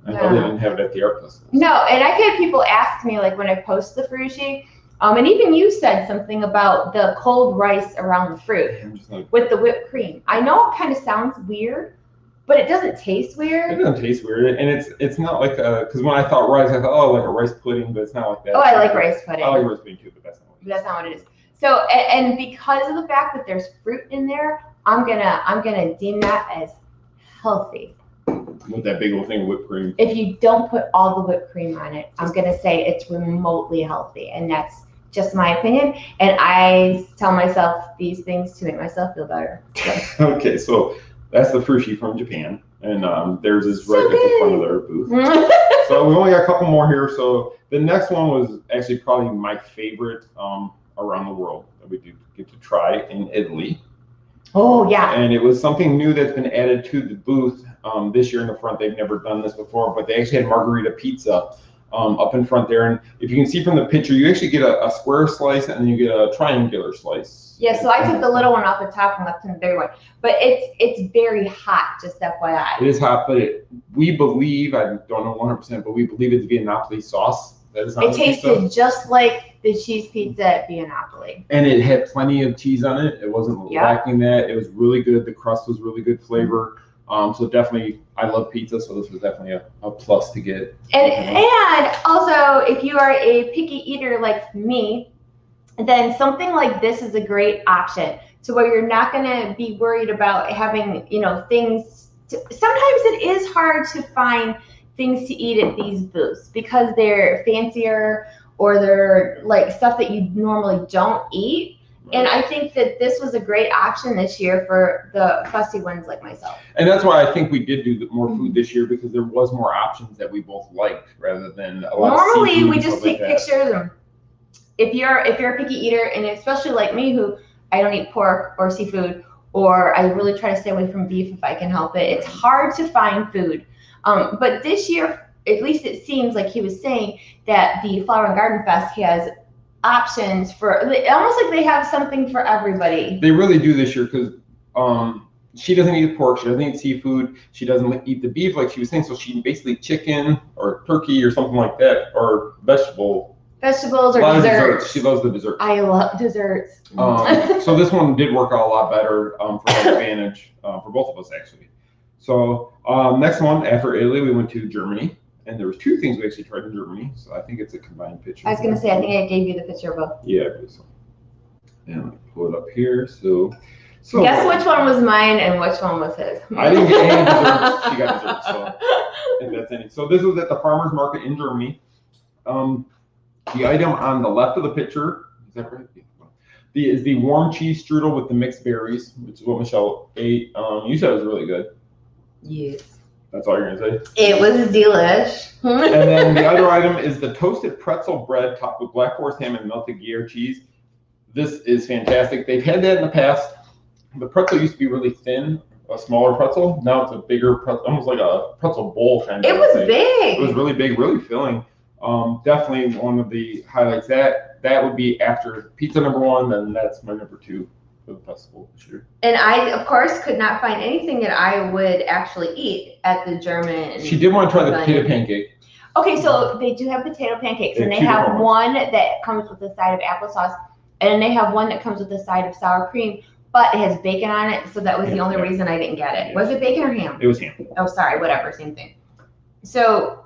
I know they didn't have it at the art festival. No, and I've had people ask me, like when I post the Frushi, um, and even you said something about the cold rice around the fruit Like, with the whipped cream. I know it kind of sounds weird, but it doesn't taste weird. It doesn't taste weird, and it's it's not like a, because when I thought rice, I thought, oh, like a rice pudding, but it's not like that. Oh, I like rice pudding. I like rice pudding too, but that's not what it is. That's not what it is. So, and, and because of the fact that there's fruit in there, I'm gonna I'm gonna deem that as healthy. With that big old thing of whipped cream. If you don't put all the whipped cream on it, I'm gonna say it's remotely healthy, and that's just my opinion. And I tell myself these things to make myself feel better. So. Okay, so that's the Frushi from Japan, and um, theirs is So right at the good. front of their booth. So we only got a couple more here. So the next one was actually probably my favorite um, around the world that we did get to try in Italy. Oh yeah. And it was something new that's been added to the booth um, this year in the front. They've never done this before, but they actually had margarita pizza um, up in front there. And if you can see from the picture, you actually get a, a square slice and then you get a triangular slice. Yeah, so I took the little one off the top and left in the big one. But it's it's very hot, just F Y I. It is hot, but it, we believe, I don't know one hundred percent, but we believe it's Viennapoli sauce. That is on It the tasted pizza. just like the cheese pizza at Viennapoli. And it had plenty of cheese on it. It wasn't Yeah. lacking that. It was really good. The crust was really good flavor. Um, so definitely, I love pizza, so this was definitely a, a plus to get. And and also, if you are a picky eater like me, then something like this is a great option. To where you're not going to be worried about having, you know, things. To, sometimes it is hard to find things to eat at these booths because they're fancier or they're like stuff that you normally don't eat. And I think that this was a great option this year for the fussy ones like myself. And that's why I think we did do more food this year, because there was more options that we both liked rather than a lot Normally of seafood we and just stuff take like that. pictures and if you're if you're a picky eater, and especially like me who I don't eat pork or seafood, or I really try to stay away from beef if I can help it, it's hard to find food. Um, but this year, at least it seems like he was saying that the Flower and Garden Fest has options for, almost like they have something for everybody. They really do this year, because um, she doesn't eat pork, she doesn't eat seafood, she doesn't eat the beef like she was saying, so she eats basically chicken or turkey or something like that, or vegetable. Vegetables or A lot of desserts. desserts. She loves the desserts. I love desserts. Um, so this one did work out a lot better um, for our advantage, uh, for both of us actually. So um, next one, after Italy, we went to Germany, and there was two things we actually tried in Germany. So I think it's a combined picture. I was gonna say, I think I gave you the picture of both. Yeah, I believe so. And let me pull it up here. So, so Guess which one was mine and which one was his. I didn't get any desserts. She got desserts. So if that's any. So this was at the farmers market in Germany. Um, the item on the left of the picture, is that right? The, is the warm cheese strudel with the mixed berries, which is what Michelle ate. Um, you said it was really good. Yes. That's all you're gonna say. It was delish. And then the other item is the toasted pretzel bread topped with black forest ham and melted Gruyere cheese. This is fantastic. They've had that in the past. The pretzel used to be really thin, a smaller pretzel. Now it's a bigger pretzel, almost like a pretzel bowl kind of It was thing. big. It was really big, really filling. Um, definitely one of the highlights. That that would be after pizza number one, then that's my number two for the festival this year. And I, of course, could not find anything that I would actually eat at the German. She did want to try the Pavilion. potato pancake. Okay, so they do have potato pancakes, They and have they two have different one that comes with a side of applesauce, and they have one that comes with a side of sour cream, but it has bacon on it, so that was the Yeah, only yeah. reason I didn't get it. Yeah. Was it bacon or ham? It was ham. Oh, sorry, whatever, same thing. So,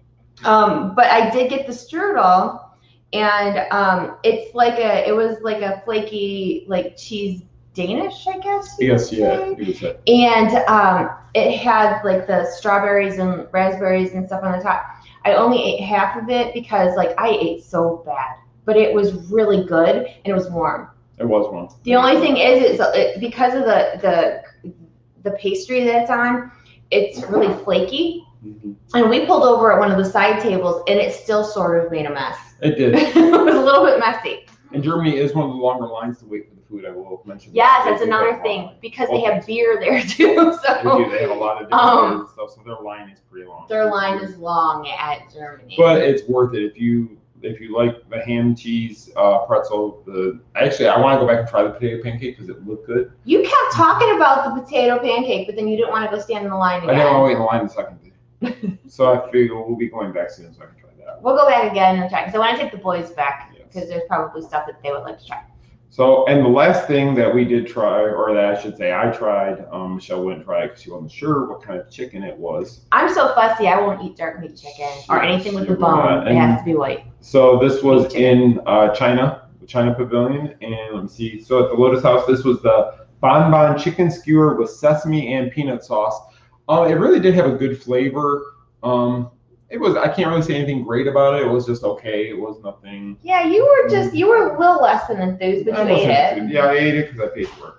um, but I did get the strudel, and um, it's like a, it was like a flaky, like cheese Danish, I guess. you Yes, could yeah, say. it was that. And um, it had like the strawberries and raspberries and stuff on the top. I only ate half of it because like I ate so bad, but it was really good and it was warm. It was one. The only thing is, is it, because of the the the pastry that it's on, it's really flaky. Mm-hmm. And we pulled over at one of the side tables, and it still sort of made a mess. It did. It was a little bit messy. And Germany is one of the longer lines to wait for the food. I will mention. Yes, that. that's They do have another a long thing line. because they have beer there too. They So do. They have a lot of different Um, beers and stuff, so their line is pretty long. their line is long at Germany. But it's worth it if you if you like the ham cheese uh, pretzel. The actually, I want to go back and try the potato pancake because it looked good. You kept talking about the potato pancake, but then you didn't want to go stand in the line I didn't want again. to wait in the line the second day. So I figure we'll be going back soon, so I can try that. We'll go back again and try. So when I take the boys back, Yes. because there's probably stuff that they would like to try. So, and the last thing that we did try, or that I should say I tried, um, Michelle wouldn't try it because she wasn't sure what kind of chicken it was. I'm so fussy, I won't eat dark meat chicken or anything with the Sure, bone. uh, It has to be white. So this was Meat chicken. in uh, China, the China Pavilion, and let me see. So at the Lotus House, this was the Bon Bon chicken skewer with sesame and peanut sauce. Um, it really did have a good flavor. Um, it was, I can't really say anything great about it. It was just okay. It was nothing. Yeah, you were just, you were a little less than enthused, but I you ate wasn't- it. Yeah, I ate it because I paid for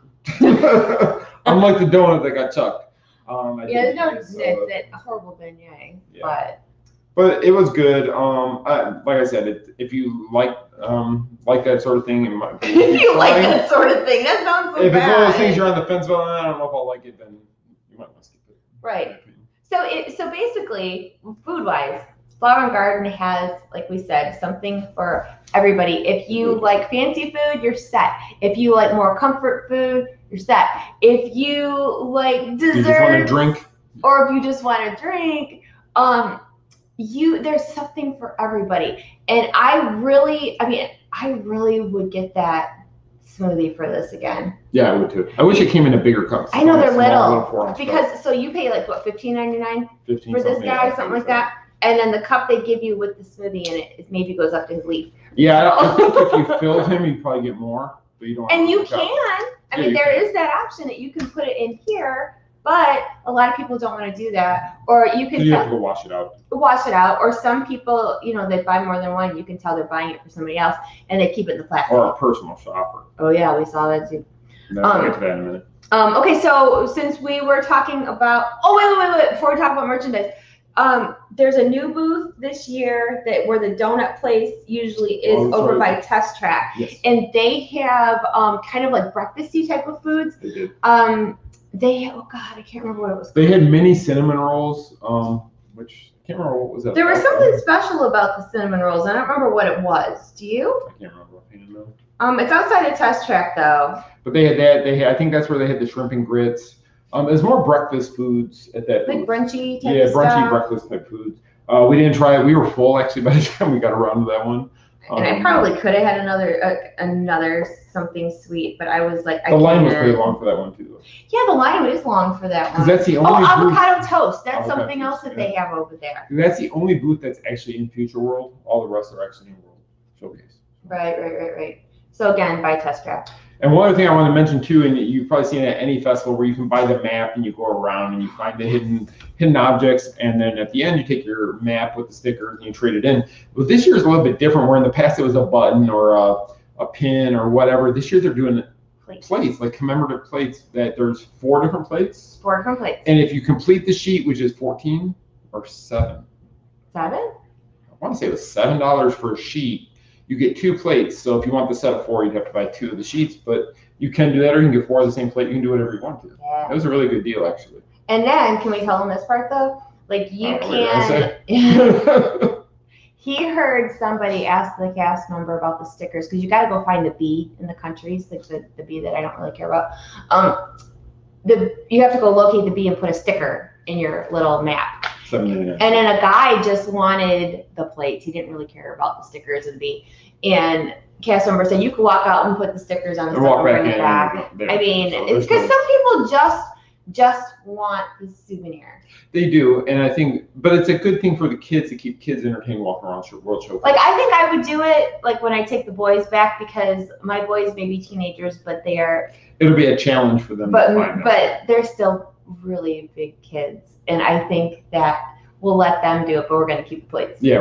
it. Unlike the donut that got chucked. Um, I Yeah, did no, eat it, it's so- it's a horrible beignet, Yeah. but But it was good. Um, I, like I said, it, if you like um, like that sort of thing, it might be if you like fine. that sort of thing, that sounds so If it's bad. one of those things you're on the fence about, I don't know if I'll like it, then you might want to skip it. Right. So it so basically, food wise, Flower and Garden has, like we said, something for everybody. If you like fancy food, you're set. If you like more comfort food, you're set. If you like You just want to dessert, drink? or if you just want to drink, um, you there's something for everybody. And I really, I mean, I really would get that smoothie for this again. Yeah, I would too. I wish it came in a bigger cup. I know they're Small, little four ounce cup. because so you pay like what fifteen ninety-nine fifteen for this something, guy, yeah, something like that. And then the cup they give you with the smoothie in it, it maybe goes up to his leaf. Yeah, I think if you filled him, you'd probably get more, but you don't. And you have to can. cup. I Yeah, mean, you there can. is that option that you can put it in here, but a lot of people don't want to do that. Or you So can you have tell, to go wash it out. wash it out. Or some people, you know, they buy more than one. You can tell they're buying it for somebody else, and they keep it in the plastic. Or a personal shopper. Oh yeah, we saw that too. No, Um, we'll get to that in a minute. Um, okay, so since we were talking about, oh wait, wait, wait, wait, before we talk about merchandise, um, there's a new booth this year that where the donut place usually is Oh, that's over right. by Test Track, Yes, and they have um, kind of like breakfasty type of foods. they did. Um, they, oh god, I can't remember what it was. They had mini cinnamon rolls, um, which I can't remember what was that. There was about. something special about the cinnamon rolls. I don't remember what it was. Do you? I can't remember offhand, no. Um, it's outside of Test Track though. But they had that. They had, I think that's where they had the shrimp and grits. Um, there's more breakfast foods at that. Like booth. brunchy type Yeah, of brunchy stuff. breakfast type foods. Uh, we didn't try it. We were full actually by the time we got around to that one. And I Um, probably could have had another uh, another something sweet, but I was like, I The line was can't. pretty long for that one too. Yeah, the line is long for that Because one. that's the Oh, only booth. avocado toast. That's Avocado something else toast, that they have over there. That's the only booth that's actually in Future World. All the rest are actually in World Showcase. Right, right, right, right. So again, by Test Track. And one other thing I want to mention too, and you've probably seen it at any festival where you can buy the map and you go around and you find the hidden hidden objects, and then at the end you take your map with the stickers and you trade it in. Well, this year is a little bit different. Where in the past it was a button or a, a pin or whatever. This year they're doing Plates. plates, like commemorative plates. That there's four different plates, Four different plates. and if you complete the sheet, which is fourteen or seven, Seven? I want to say it was seven dollars for a sheet. You get two plates. So if you want the set of four, you'd have to buy two of the sheets, but you can do that, or you can get four of the same plate. You can do whatever you want to. Yeah. That was a really good deal, actually. And then, can we tell them this part though? Like you Oh, what did I can. say? He heard somebody ask the cast member about the stickers because you got to go find the bee in the countries, like the, the bee that I don't really care about. Um, the you have to go locate the bee and put a sticker in your little map. Seven ninety-nine. And then a guy just wanted the plates. He didn't really care about the stickers of the bee. And cast member said you could walk out and put the stickers on the And stuff walk and back bring in. it back. and there. I mean, So it's there's because no- some people just just want the souvenir. They do, and I think, but it's a good thing for the kids to keep kids entertained walking around World Showcase. Like I think I would do it like when I take the boys back because my boys may be teenagers, but they are It'll be a challenge for them but to find them. but they're still really big kids, and I think that we'll let them do it, but we're gonna keep the plates. Yeah.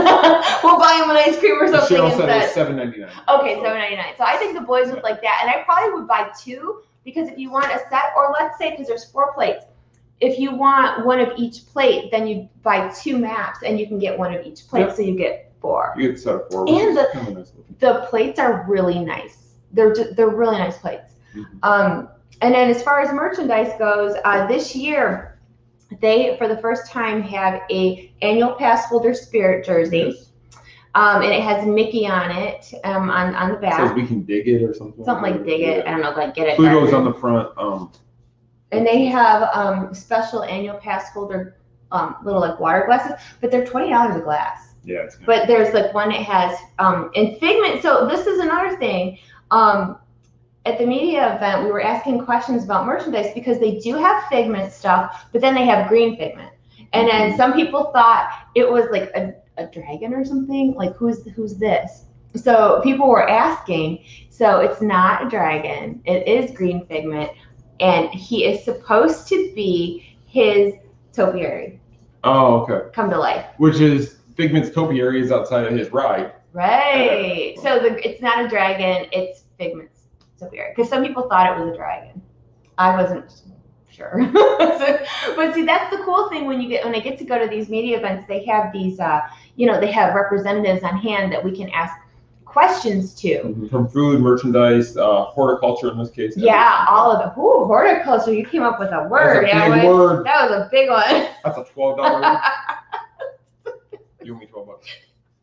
We'll buy them an ice cream or something Cheryl said it was instead. seven ninety-nine. Okay, seven ninety nine. So I think the boys would like that, and I probably would buy two because if you want a set, or let's say because there's four plates, if you want one of each plate, then you buy two maps, and you can get one of each plate, Yep. so you get four. You get set up for And the- kind of nice looking. The plates are really nice. They're just, they're really nice plates. Mhm. Um, and then as far as merchandise goes, uh, this year they for the first time have a annual pass holder spirit jersey, Yes. um, and it has Mickey on it um, on on the Says back. we can dig it or something. Something like dig it. I don't know, like get it. Pluto's done. on the front. Um, And they have um, special annual pass holder um, little like water glasses, but they're twenty dollars a glass. Yeah. It's good. But there's like one that has um, in Figment. So this is another thing. Um, at the media event, we were asking questions about merchandise because they do have Figment stuff, but then they have green Figment. And then mm-hmm. some people thought it was like a, a dragon or something. Like who's who's this? So people were asking. So it's not a dragon. It is green Figment, and he is supposed to be his topiary. Oh, okay. Come to life. Which is Figment's topiary is outside of his ride. Right. So the, it's not a dragon. It's Figment's topiary. Because some people thought it was a dragon. I wasn't sure. so, but see, that's the cool thing when you get when I get to go to these media events. They have these, uh, you know, they have representatives on hand that we can ask questions to. From food, merchandise, uh, horticulture in this case. Yeah, all of it. Ooh, horticulture. You came up with a word. That's a yeah, big word. That was a big one. That's a twelve dollar word. You owe me twelve bucks.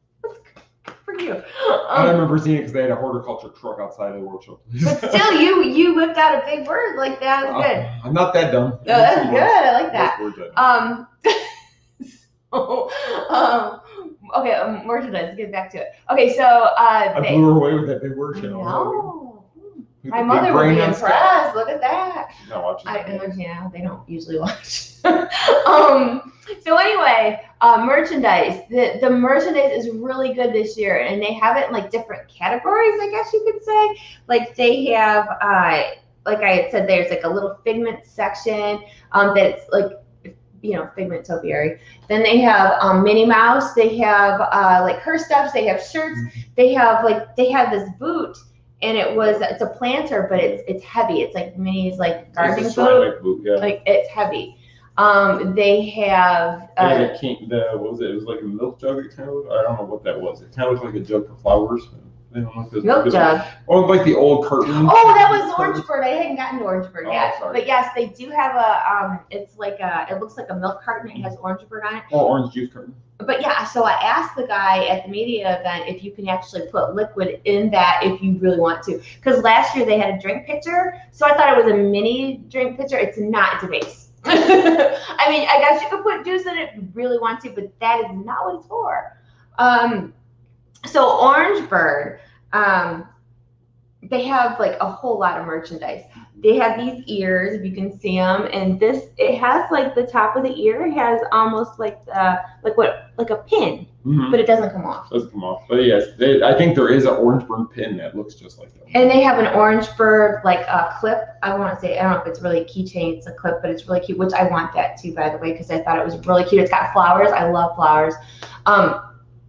For you. Um, I remember seeing it because they had a horticulture truck outside of the workshop. But still, you you whipped out a big word like that. That's good. Uh, I'm not that dumb. No, that's good. I like that. Um, so, um, okay, um, merchandise. Let's get back to it. Okay, so uh, I they, blew her away with that big word. You know. No. My mother would be impressed. Look at that. No, watch I, uh, yeah, they don't usually watch. um. So anyway, uh, merchandise. The the merchandise is really good this year, and they have it in like different categories, I guess you could say. Like they have, uh, like I had said, there's like a little Figment section um, that's like, you know, Figment topiary. Then they have um, Minnie Mouse. They have uh, like her stuff. They have shirts. They have like they have this boot. And it was, it's a planter, but it's it's heavy. It's like Minnie's like gardening boot. boot yeah. Like it's heavy. Um, they have. Uh, yeah, it came, the, what was it? It was like a milk jug. It kind of, I don't know what that was. It kind of looked like a jug for flowers. I don't know if it was milk jug. Or like the old curtain. Oh, that was Orangeburg. I hadn't gotten to Orangeburg oh, yet. Sorry. But yes, they do have a. Um, it's like a. It looks like a milk carton. It has Orangeburg on it. Oh, orange juice carton. But yeah, so I asked the guy at the media event if you can actually put liquid in that if you really want to. Because last year they had a drink pitcher, so I thought it was a mini drink pitcher. It's not, it's a base. I mean, I guess you could put juice in it if you really want to, but that is not what it's for. Um, so Orangeburg, um, they have like a whole lot of merchandise. They have these ears, if you can see them, and this, it has like the top of the ear has almost like the, like what, like a pin, mm-hmm. but it doesn't come off. It doesn't come off, but yes, they, I think there is an Orangeburg pin that looks just like that. And they have an Orangeburg like a uh, clip. I want to say, I don't know if it's really a keychain, it's a clip, but it's really cute, which I want that too, by the way, because I thought it was really cute. It's got flowers. I love flowers. Um,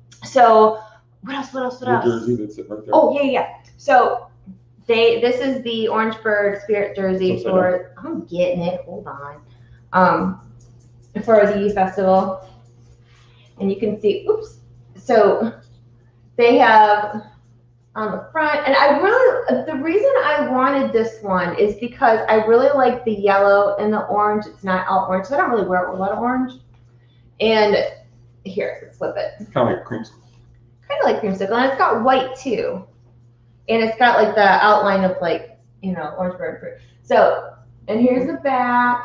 so what else? What else? What Your else? jersey that's right there. Oh yeah, yeah. So. They, this is the Orangeburg Spirit jersey so for, I'm getting it, hold on, um, for the festival. And you can see, oops, so they have on the front, and I really, the reason I wanted this one is because I really like the yellow and the orange. It's not all orange, so I don't really wear a lot of orange. And here, let's flip it. It's kind of like a creamsicle. Kind of like creamsicle, and it's got white too. And it's got like the outline of like, you know, Orangeburg fruit. So, and here's the back.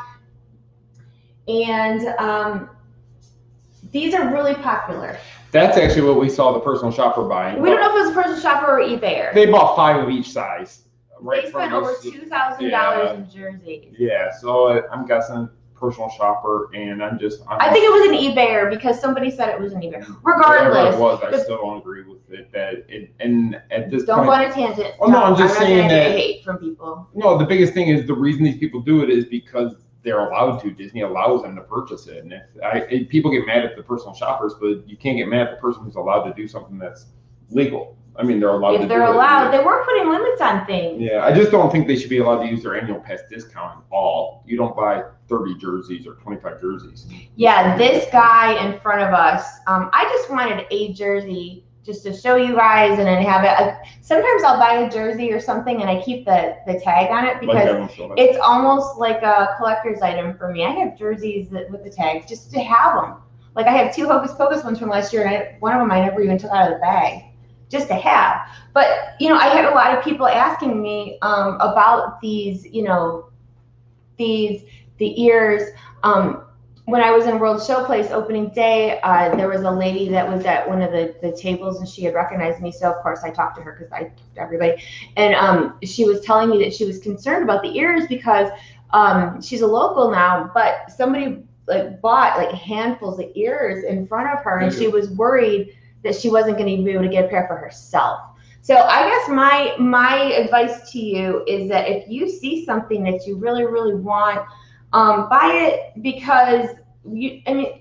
And um, these are really popular. That's actually what we saw the personal shopper buying. We don't know if it was a personal shopper or eBayer. They bought five of each size. Right, they spent over two thousand dollars yeah. in jerseys. Yeah, so I'm guessing personal shopper, and I'm just. I'm, I think it was an eBayer because somebody said it was an eBayer. Regardless, it was. I the, still don't agree with it. That it, and at this don't point, go on a tangent. Oh no, I'm just I'm saying not that hate from people. No, the biggest thing is the reason these people do it is because they're allowed to. Disney allows them to purchase it, and if I, it, people get mad at the personal shoppers, but you can't get mad at the person who's allowed to do something that's legal. I mean, they're allowed if to they're do allowed, it. They weren't putting limits on things. Yeah, I just don't think they should be allowed to use their annual pass discount at all. You don't buy thirty jerseys or twenty-five jerseys. Yeah, this guy in front of us, um, I just wanted a jersey just to show you guys and then have it. Uh, sometimes I'll buy a jersey or something and I keep the, the tag on it because like it's almost like a collector's item for me. I have jerseys that, with the tags just to have them. Like I have two Hocus Pocus ones from last year, and I, one of them I never even took out of the bag. Just to have. But, you know, I had a lot of people asking me um, about these, you know, these, the ears. Um, when I was in World Showplace opening day, uh, there was a lady that was at one of the, the tables, and she had recognized me. So of course I talked to her because I talked to everybody, and um, she was telling me that she was concerned about the ears because um, she's a local now, but somebody like bought like handfuls of ears in front of her, and she was worried that she wasn't going to be able to get a pair for herself. So I guess my my advice to you is that if you see something that you really really want, um, buy it, because you I mean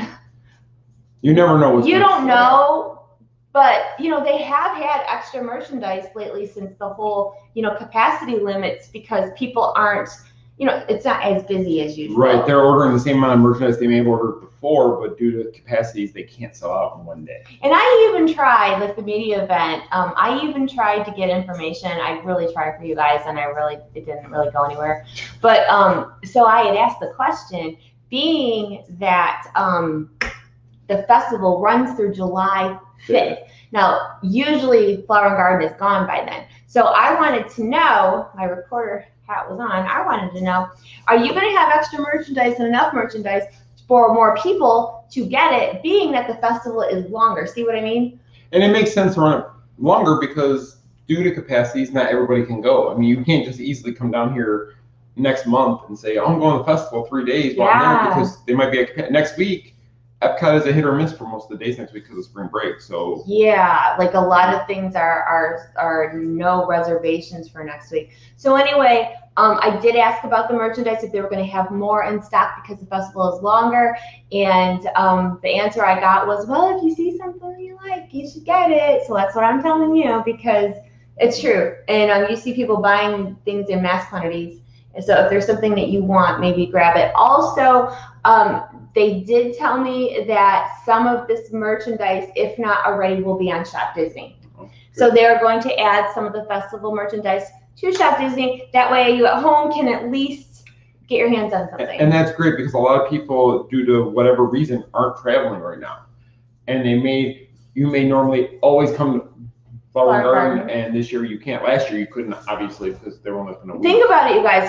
you never know what's you don't know, but you know they have had extra merchandise lately since the whole you know capacity limits, because people aren't. You know, it's not as busy as usual. Right, they're ordering the same amount of merchandise they may have ordered before, but due to capacities, they can't sell out in one day. And I even tried, like the media event, um, I even tried to get information. I really tried for you guys, and I really, it didn't really go anywhere. But, um, so I had asked the question, being that um, the festival runs through July fifth. Now, usually Flower and Garden is gone by then. So I wanted to know, my reporter hat was on, I wanted to know, are you going to have extra merchandise and enough merchandise for more people to get it, being that the festival is longer? See what I mean? And it makes sense to run it longer because due to capacities, not everybody can go. I mean, you can't just easily come down here next month and say, oh, I'm going to the festival three days. Well, Yeah. no, because they might be a, next week. Epcot is a hit or miss for most of the days next week because of spring break. So yeah, like a lot of things are are are no reservations for next week. So anyway, um, I did ask about the merchandise if they were going to have more in stock because the festival is longer, and um, the answer I got was, well, if you see something you like, you should get it. So that's what I'm telling you, because it's true, and um, you see people buying things in mass quantities. And so if there's something that you want, maybe grab it. Also, um, they did tell me that some of this merchandise, if not already, will be on Shop Disney. Oh, so they're going to add some of the festival merchandise to Shop Disney. That way you at home can at least get your hands on something. And that's great because a lot of people, due to whatever reason, aren't traveling right now. And they may, you may normally always come to Flower and Garden, and this year you can't. Last year you couldn't, obviously, because they were only open a week. Think about it, you guys.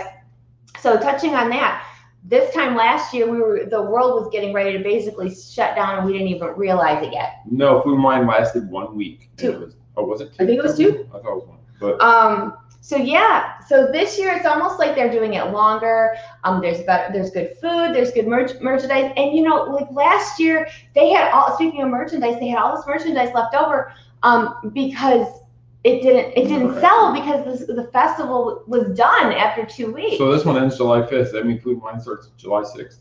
So touching on that, this time last year, we were the world was getting ready to basically shut down, and we didn't even realize it yet. No, Food and Wine lasted one week. Two. It was, oh, was it two? I think it was two. I thought it was one. But Um. So yeah. So this year, it's almost like they're doing it longer. Um. There's better. There's good food. There's good merch merchandise. And you know, like last year, they had all. Speaking of merchandise, they had all this merchandise left over. Um. Because it didn't. It didn't sell because this, the festival was done after two weeks. so this one ends July fifth. That means Food and Wine starts July sixth.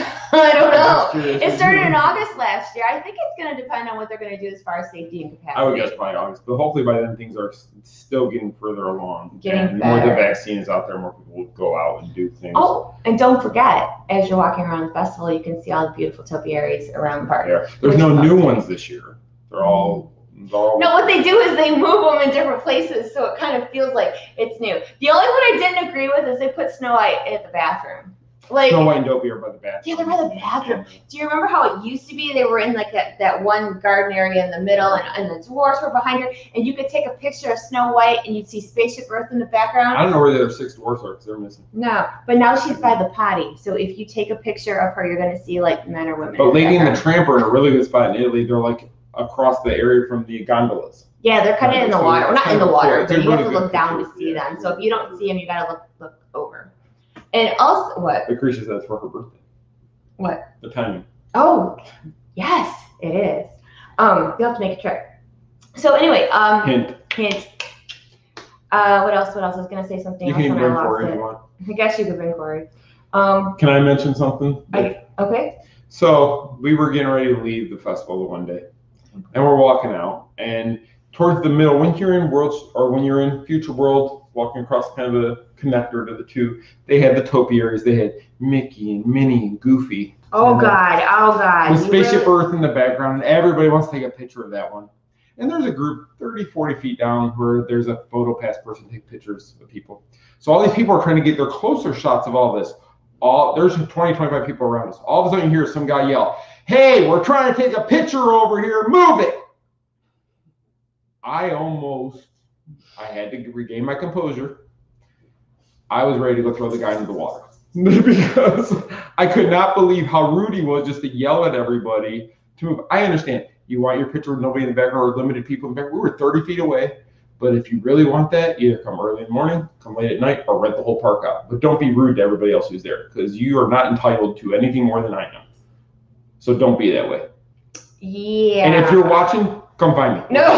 I don't know. Next year, It started in August last year. I think it's going to depend on what they're going to do as far as safety and capacity. I would guess probably August, but hopefully by then things are s- still getting further along. Getting and more the better. vaccine is out there, more people will go out and do things. Oh, and don't forget, as you're walking around the festival, you can see all the beautiful topiaries around the park. Yeah. There's Which no one? new ones this year. They're all. They're all No, what they do is they move them in different places, so it kind of feels like it's new. The only one I didn't agree with is they put Snow White at the bathroom. Like, Snow White and Dopey are by the bathroom. yeah, they're by the bathroom. Do you remember how it used to be? They were in like that, that one garden area in the middle, and, and the dwarfs were behind her, and you could take a picture of Snow White, and you'd see Spaceship Earth in the background. I don't know where the other six dwarfs are because they're missing. No, but now she's by the potty, so if you take a picture of her, you're going to see like men or women. But in the Lady and the background. Tramp are in a really good spot in Italy. They're like across the area from the gondolas. Yeah, they're kind of in the So water. Well, not in the it's water, a but you have to really look good down to picture. see Yeah. them. So if you don't see them, you got to look look over. And also, what? Lucretia says for her birthday. What? The timing. Oh, yes, it is. Um, you'll have to make a trip. So anyway, um, Hint. hint. Uh, what else? What else? I was gonna say something You else can and even I bring lost Corey if it. you want. I guess you could bring Corey. Um, Can I mention something? I, okay. So we were getting ready to leave the festival the one day, and we're walking out, and towards the middle, when you're in World or when you're in Future World, walking across kind of the connector to the two, they had the topiaries. They had Mickey and Minnie and Goofy. Oh and the- God. Oh God. With You Spaceship really- Earth in the background, and everybody wants to take a picture of that one. And there's a group thirty, forty feet down where there's a photo pass person take pictures of people. So all these people are trying to get their closer shots of all this. All there's twenty, twenty-five people around us. All of a sudden you hear some guy yell, "Hey, we're trying to take a picture over here, move it." I almost, I had to regain my composure. I was ready to go throw the guy into the water because I could not believe how rude he was just to yell at everybody to move. I understand. You want your picture with nobody in the background or limited people in the back. We were thirty feet away. But if you really want that, either come early in the morning, come late at night, or rent the whole park out. But don't be rude to everybody else who's there, because you are not entitled to anything more than I am. So don't be that way. Yeah. And if you're watching, come find me. No.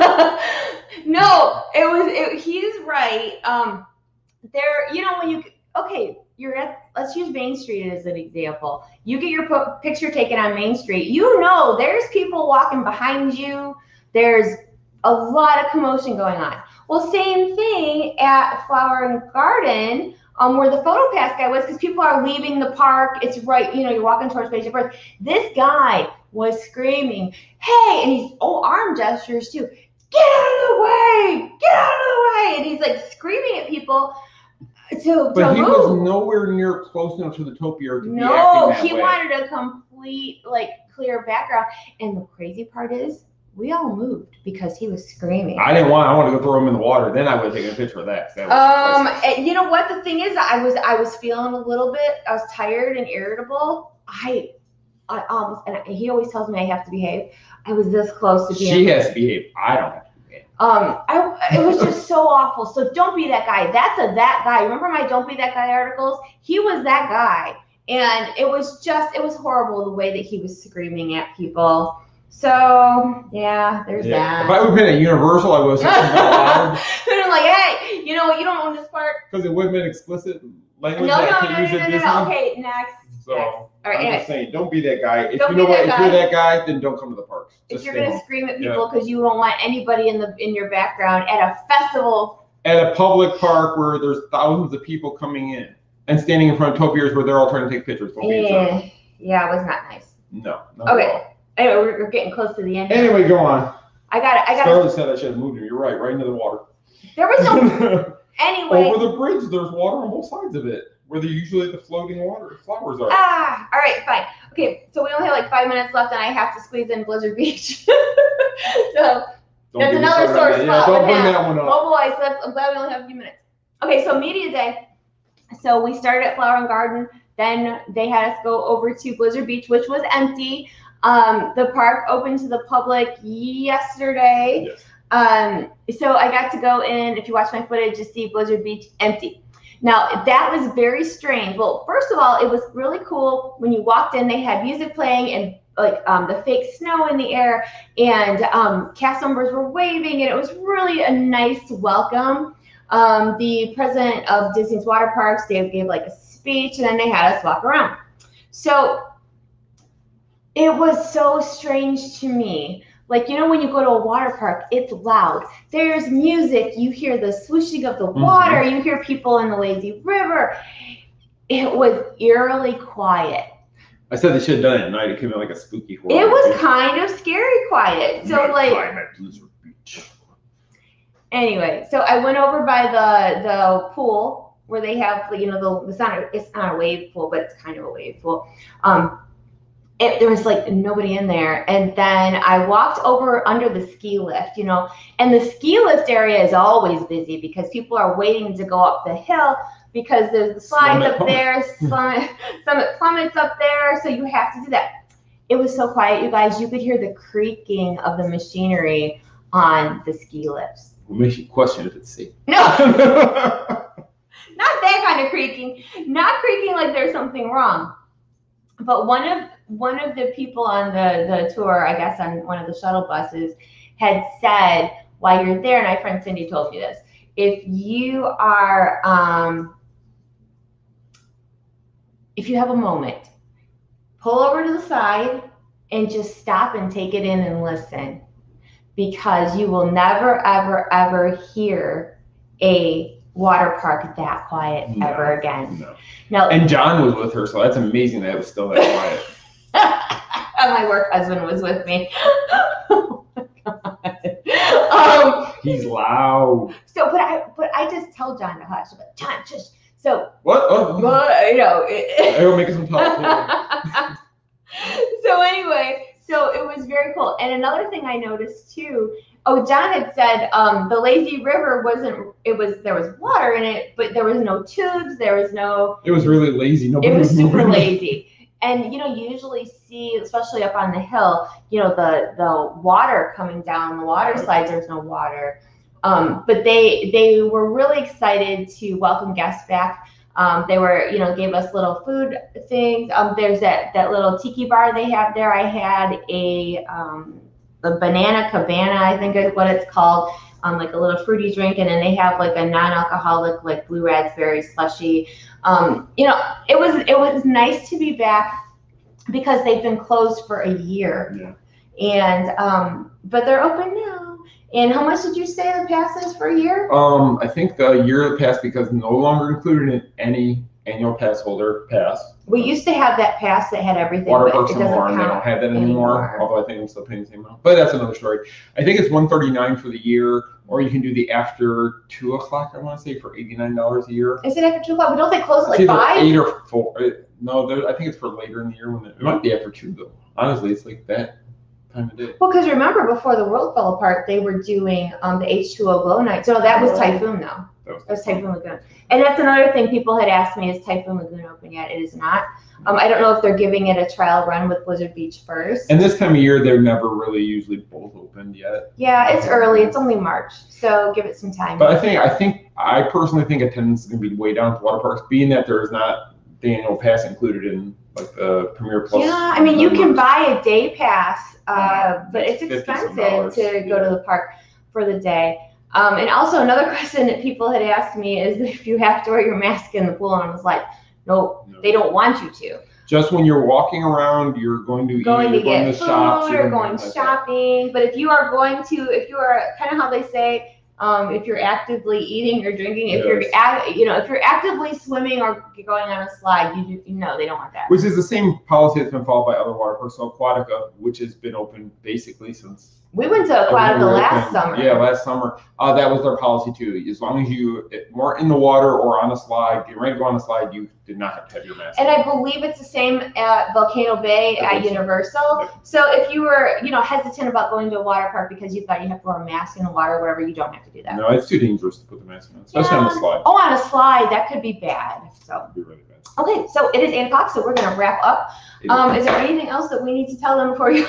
No, it was, it, he's right. Um, there, you know, when you, okay, you're at, let's use Main Street as an example. You get your po- picture taken on Main Street. You know, there's people walking behind you. There's a lot of commotion going on. Well, same thing at Flower and Garden, um, where the photo pass guy was, because people are leaving the park. It's right, you know, you're walking towards Bay First. This guy was screaming, hey, and he's, oh, arm gestures too. Get out of the way! Get out of the way! And he's like screaming at people to, to But he move. was nowhere near close enough to the topiary to No, be acting that he way. wanted a complete, like, clear background. And the crazy part is, we all moved because he was screaming. I didn't want. I wanted to go throw him in the water. Then I would have taken a picture of that. that was Um, priceless. and you know what? The thing is, I was I was feeling a little bit. I was tired and irritable. I, I almost, and he always tells me I have to behave. I was this close to being. She has to behave. I don't have to behave. Um, I it was just so awful. So don't be that guy. That's a that guy. Remember my "Don't Be That Guy" articles? He was that guy, and it was just it was horrible the way that he was screaming at people. So yeah, there's Yeah. If that. I would have been at Universal, I would have said something out loud They're like, hey, you know, you don't own this park. because it would have been explicit No, language no, that I no, can't no, use no, at no, Disney. no. Okay, next. So next. All right, I'm anyway. just saying, don't be that guy. If Don't you be know what, that if guy. you're that guy, then don't come to the parks. If Just you're stay gonna home. scream at people because you don't want anybody in the in your background at a festival. At a public park where there's thousands of people coming in and standing in front of topiaries where they're all trying to take pictures. Don't be a jerk. Yeah, yeah, it was not nice. No. not Okay. at all. Anyway, we're, we're getting close to the end. Anyway, go on. I got it. I got Scarlett said I should have moved him. You're right, right into the water. There was no. Anyway. Over the bridge, there's water on both sides of it, where they usually the floating water flowers are. Ah, all right, fine. Okay, so we only have like five minutes left, and I have to squeeze in Blizzard Beach. so Don't there's get me another started sore on that. Yeah, spot don't with bring him. that one up. Mobile ice. That's- I'm glad we only have a few minutes. Okay, so media day. So we started at Flower and Garden. Then they had us go over to Blizzard Beach, which was empty. Um, the park opened to the public yesterday. Yes. Um, so I got to go in, if you watch my footage, to see Blizzard Beach empty. Now, that was very strange. Well, first of all, it was really cool. When you walked in, they had music playing and like um, the fake snow in the air, and um, cast members were waving, and it was really a nice welcome. Um, the president of Disney's water parks, Dave, gave like a speech, and then they had us walk around. So it was so strange to me. Like, you know, when you go to a water park, it's loud. There's music. You hear the swooshing of the water. Mm-hmm. You hear people in the lazy river. It was eerily quiet. I said they should have done it at night. It could have been like a spooky horror. It was kind of scary quiet. So, like, at Blizzard Beach. anyway, so I went over by the the pool where they have, you know, the it's not a, it's not a wave pool, but it's kind of a wave pool. Um, it, there was like nobody in there, and then I walked over under the ski lift, you know, and the ski lift area is always busy because people are waiting to go up the hill because there's the slides Summit up Plummet. there, Summit, Summit Plummet's up there, so you have to do that. It was so quiet, you guys. You could hear the creaking of the machinery on the ski lifts. What makes you question if it's safe? No, not that kind of creaking. Not creaking like there's something wrong. But one of one of the people on the, the tour, I guess on one of the shuttle buses, had said while you're there, and my friend Cindy told me this, if you are, um, if you have a moment, pull over to the side and just stop and take it in and listen. Because you will never, ever, ever hear a water park that quiet No, ever again. No. Now, And John was with her, so that's amazing that it was still that quiet. my work husband was with me. Oh my God. Um, He's loud. so, but I, but I just tell John to hush. I'm like, John, just so. What? Oh, Well, you know. I will make some talk. So anyway, so it was very cool. And another thing I noticed too, Oh, John had said um, the lazy river wasn't. It was there was water in it, but there was no tubes. There was no. It was really lazy. Nobody It was super moving. lazy. And you know, you usually see, especially up on the hill, you know, the the water coming down the water slides. There's no water, um, but they they were really excited to welcome guests back. Um, they were, you know, gave us little food things. Um, there's that that little tiki bar they have there. I had a um, a banana cabana, I think is what it's called. Um, like a little fruity drink, and then they have like a non-alcoholic, like blue raspberry slushy. Um, you know, it was it was nice to be back because they've been closed for a year. Yeah. And um, but they're open now. And how much did you say the pass is for a year? Um, I think the year pass because no longer included in any annual pass holder pass. We used to have that pass that had everything, Water but parks it and doesn't more, and they don't count have that anymore, anymore. although I think I'm still paying the same amount. But that's another story. I think it's one thirty-nine for the year, or you can do the after two o'clock, I want to say, for eighty-nine dollars a year. Is it after two o'clock? But don't they close at It's like either five? eight or four. uh, No, there- I think it's for later in the year. When it, it might be after two, though. Honestly, it's like that time of day. Well, because remember, before the world fell apart, they were doing um, the H two O glow night. So that was Typhoon, though. That was, That was Typhoon Lagoon. And that's another thing people had asked me, is Typhoon Lagoon open yet? It is not. Um, I don't know if they're giving it a trial run with Blizzard Beach first. And this time of year, they're never really usually both opened yet. Yeah, it's early. It's only March, so give it some time. But I think, I think, I personally think attendance is going to be way down at the water parks, being that there is not the annual pass included in like the Premier Plus. Yeah, I mean, you can members. buy a day pass, uh, but it's fifty some expensive dollars, to go yeah. to the park for the day. Um, and also another question that people had asked me is if you have to wear your mask in the pool, and I was like, nope, No. they don't want you to. Just when you're walking around, you're going to Going eat, to you're going get to food shops, or you're going like that. shopping, but if you are going to, if you are kind of how they say, um, if you're actively eating or drinking, if you're, Yes. act, you know, if you're actively swimming or going on a slide, you do, you know, they don't want that. Which is the same policy that's been followed by other water parks. So Aquatica, which has been open basically since We went to Aquatica we last opened. summer. Yeah, last summer. Uh, that was their policy too. As long as you weren't in the water or on a slide, getting ready to go on a slide, you did not have to have your mask. And on. I believe it's the same at Volcano Bay I at think so. Universal. Yep. So if you were, you know, hesitant about going to a water park because you thought you have to wear a mask in the water or whatever, you don't have to do that. No, it's too dangerous to put the mask on, especially on the Yeah. slide. Oh, on a slide, that could be bad. So, It'd be really bad. okay, so it is eight o'clock, so we're going to wrap up. Um, is there anything else that we need to tell them before you?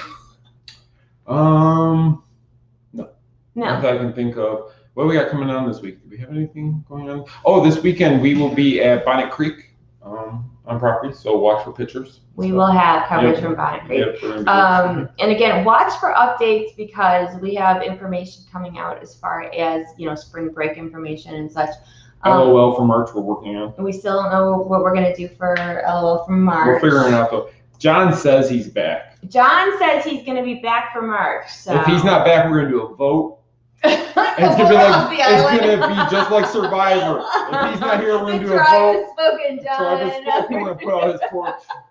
Um, No. not that I can think of. What do we got coming on this week? Do we have anything going on? Oh, this weekend we will be at Bonnet Creek um, on property, so watch for pictures. We So, will have coverage Yep. from Bonnet Creek. Yep, we're gonna be- Um, and again, watch for updates because we have information coming out as far as, you know, spring break information and such. Um, L O L for March we're working on. we still don't know what we're going to do for L O L from March. We're figuring it out though. John says he's back. John says he's going to be back for March. So. If he's not back, we're gonna do a vote. it's It's gonna be like it's gonna be just like Survivor. If he's not here, we're gonna the do a tribe vote. has spoken, John. Travis Scott, we're gonna put out his porch.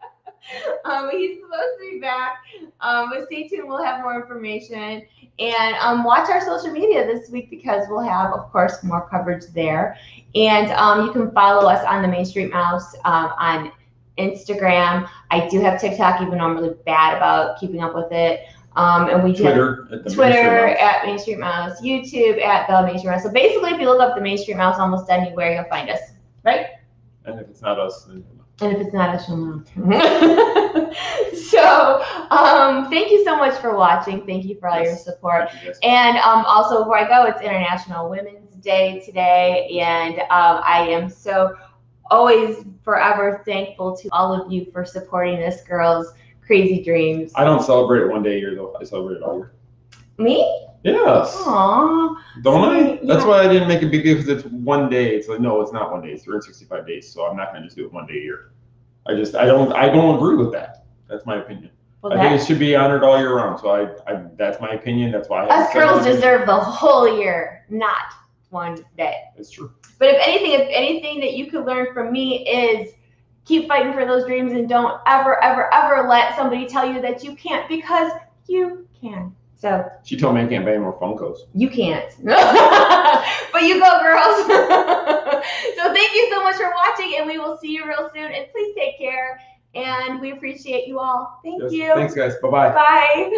Um, he's supposed to be back, um, but stay tuned. We'll have more information, and um, watch our social media this week because we'll have, of course, more coverage there. And um, you can follow us on the Main Street Mouse um, on Instagram. I do have TikTok, even though I'm really bad about keeping up with it. Um, and we do have Twitter at the Twitter Main Street Mouse. at Main Street Mouse, YouTube at the Main Street Mouse. So basically, if you look up the Main Street Mouse, almost anywhere you'll find us, right? And if it's not us, then And if it's not us, you'll know. So, um, thank you so much for watching. Thank you for all your Yes. support. Thank you, guys. And um, also, before I go, it's International Women's Day today, and um, I am so always forever thankful to all of you for supporting this girl's crazy dreams. I don't celebrate it one day a year though. I celebrate it all year. Me? Yes. Aww. Don't I? Yeah. That's why I didn't make a big deal because it's one day. It's like no, it's not one day. It's three hundred sixty-five days. So I'm not gonna just do it one day a year. I just I don't I don't agree with that. That's my opinion. Well, I think that, it should be honored all year round. So I, I that's my opinion. That's why I haven't us girls celebrated it. deserve the whole year, not one day. It's true. But if anything, if anything that you could learn from me is keep fighting for those dreams and don't ever, ever, ever let somebody tell you that you can't, because you can. So She told me I can't buy any more Funkos. you can't. But you go, girls. So thank you so much for watching, and we will see you real soon. And please take care. And we appreciate you all. Thank Yes. you. Thanks, guys. Bye bye. Bye.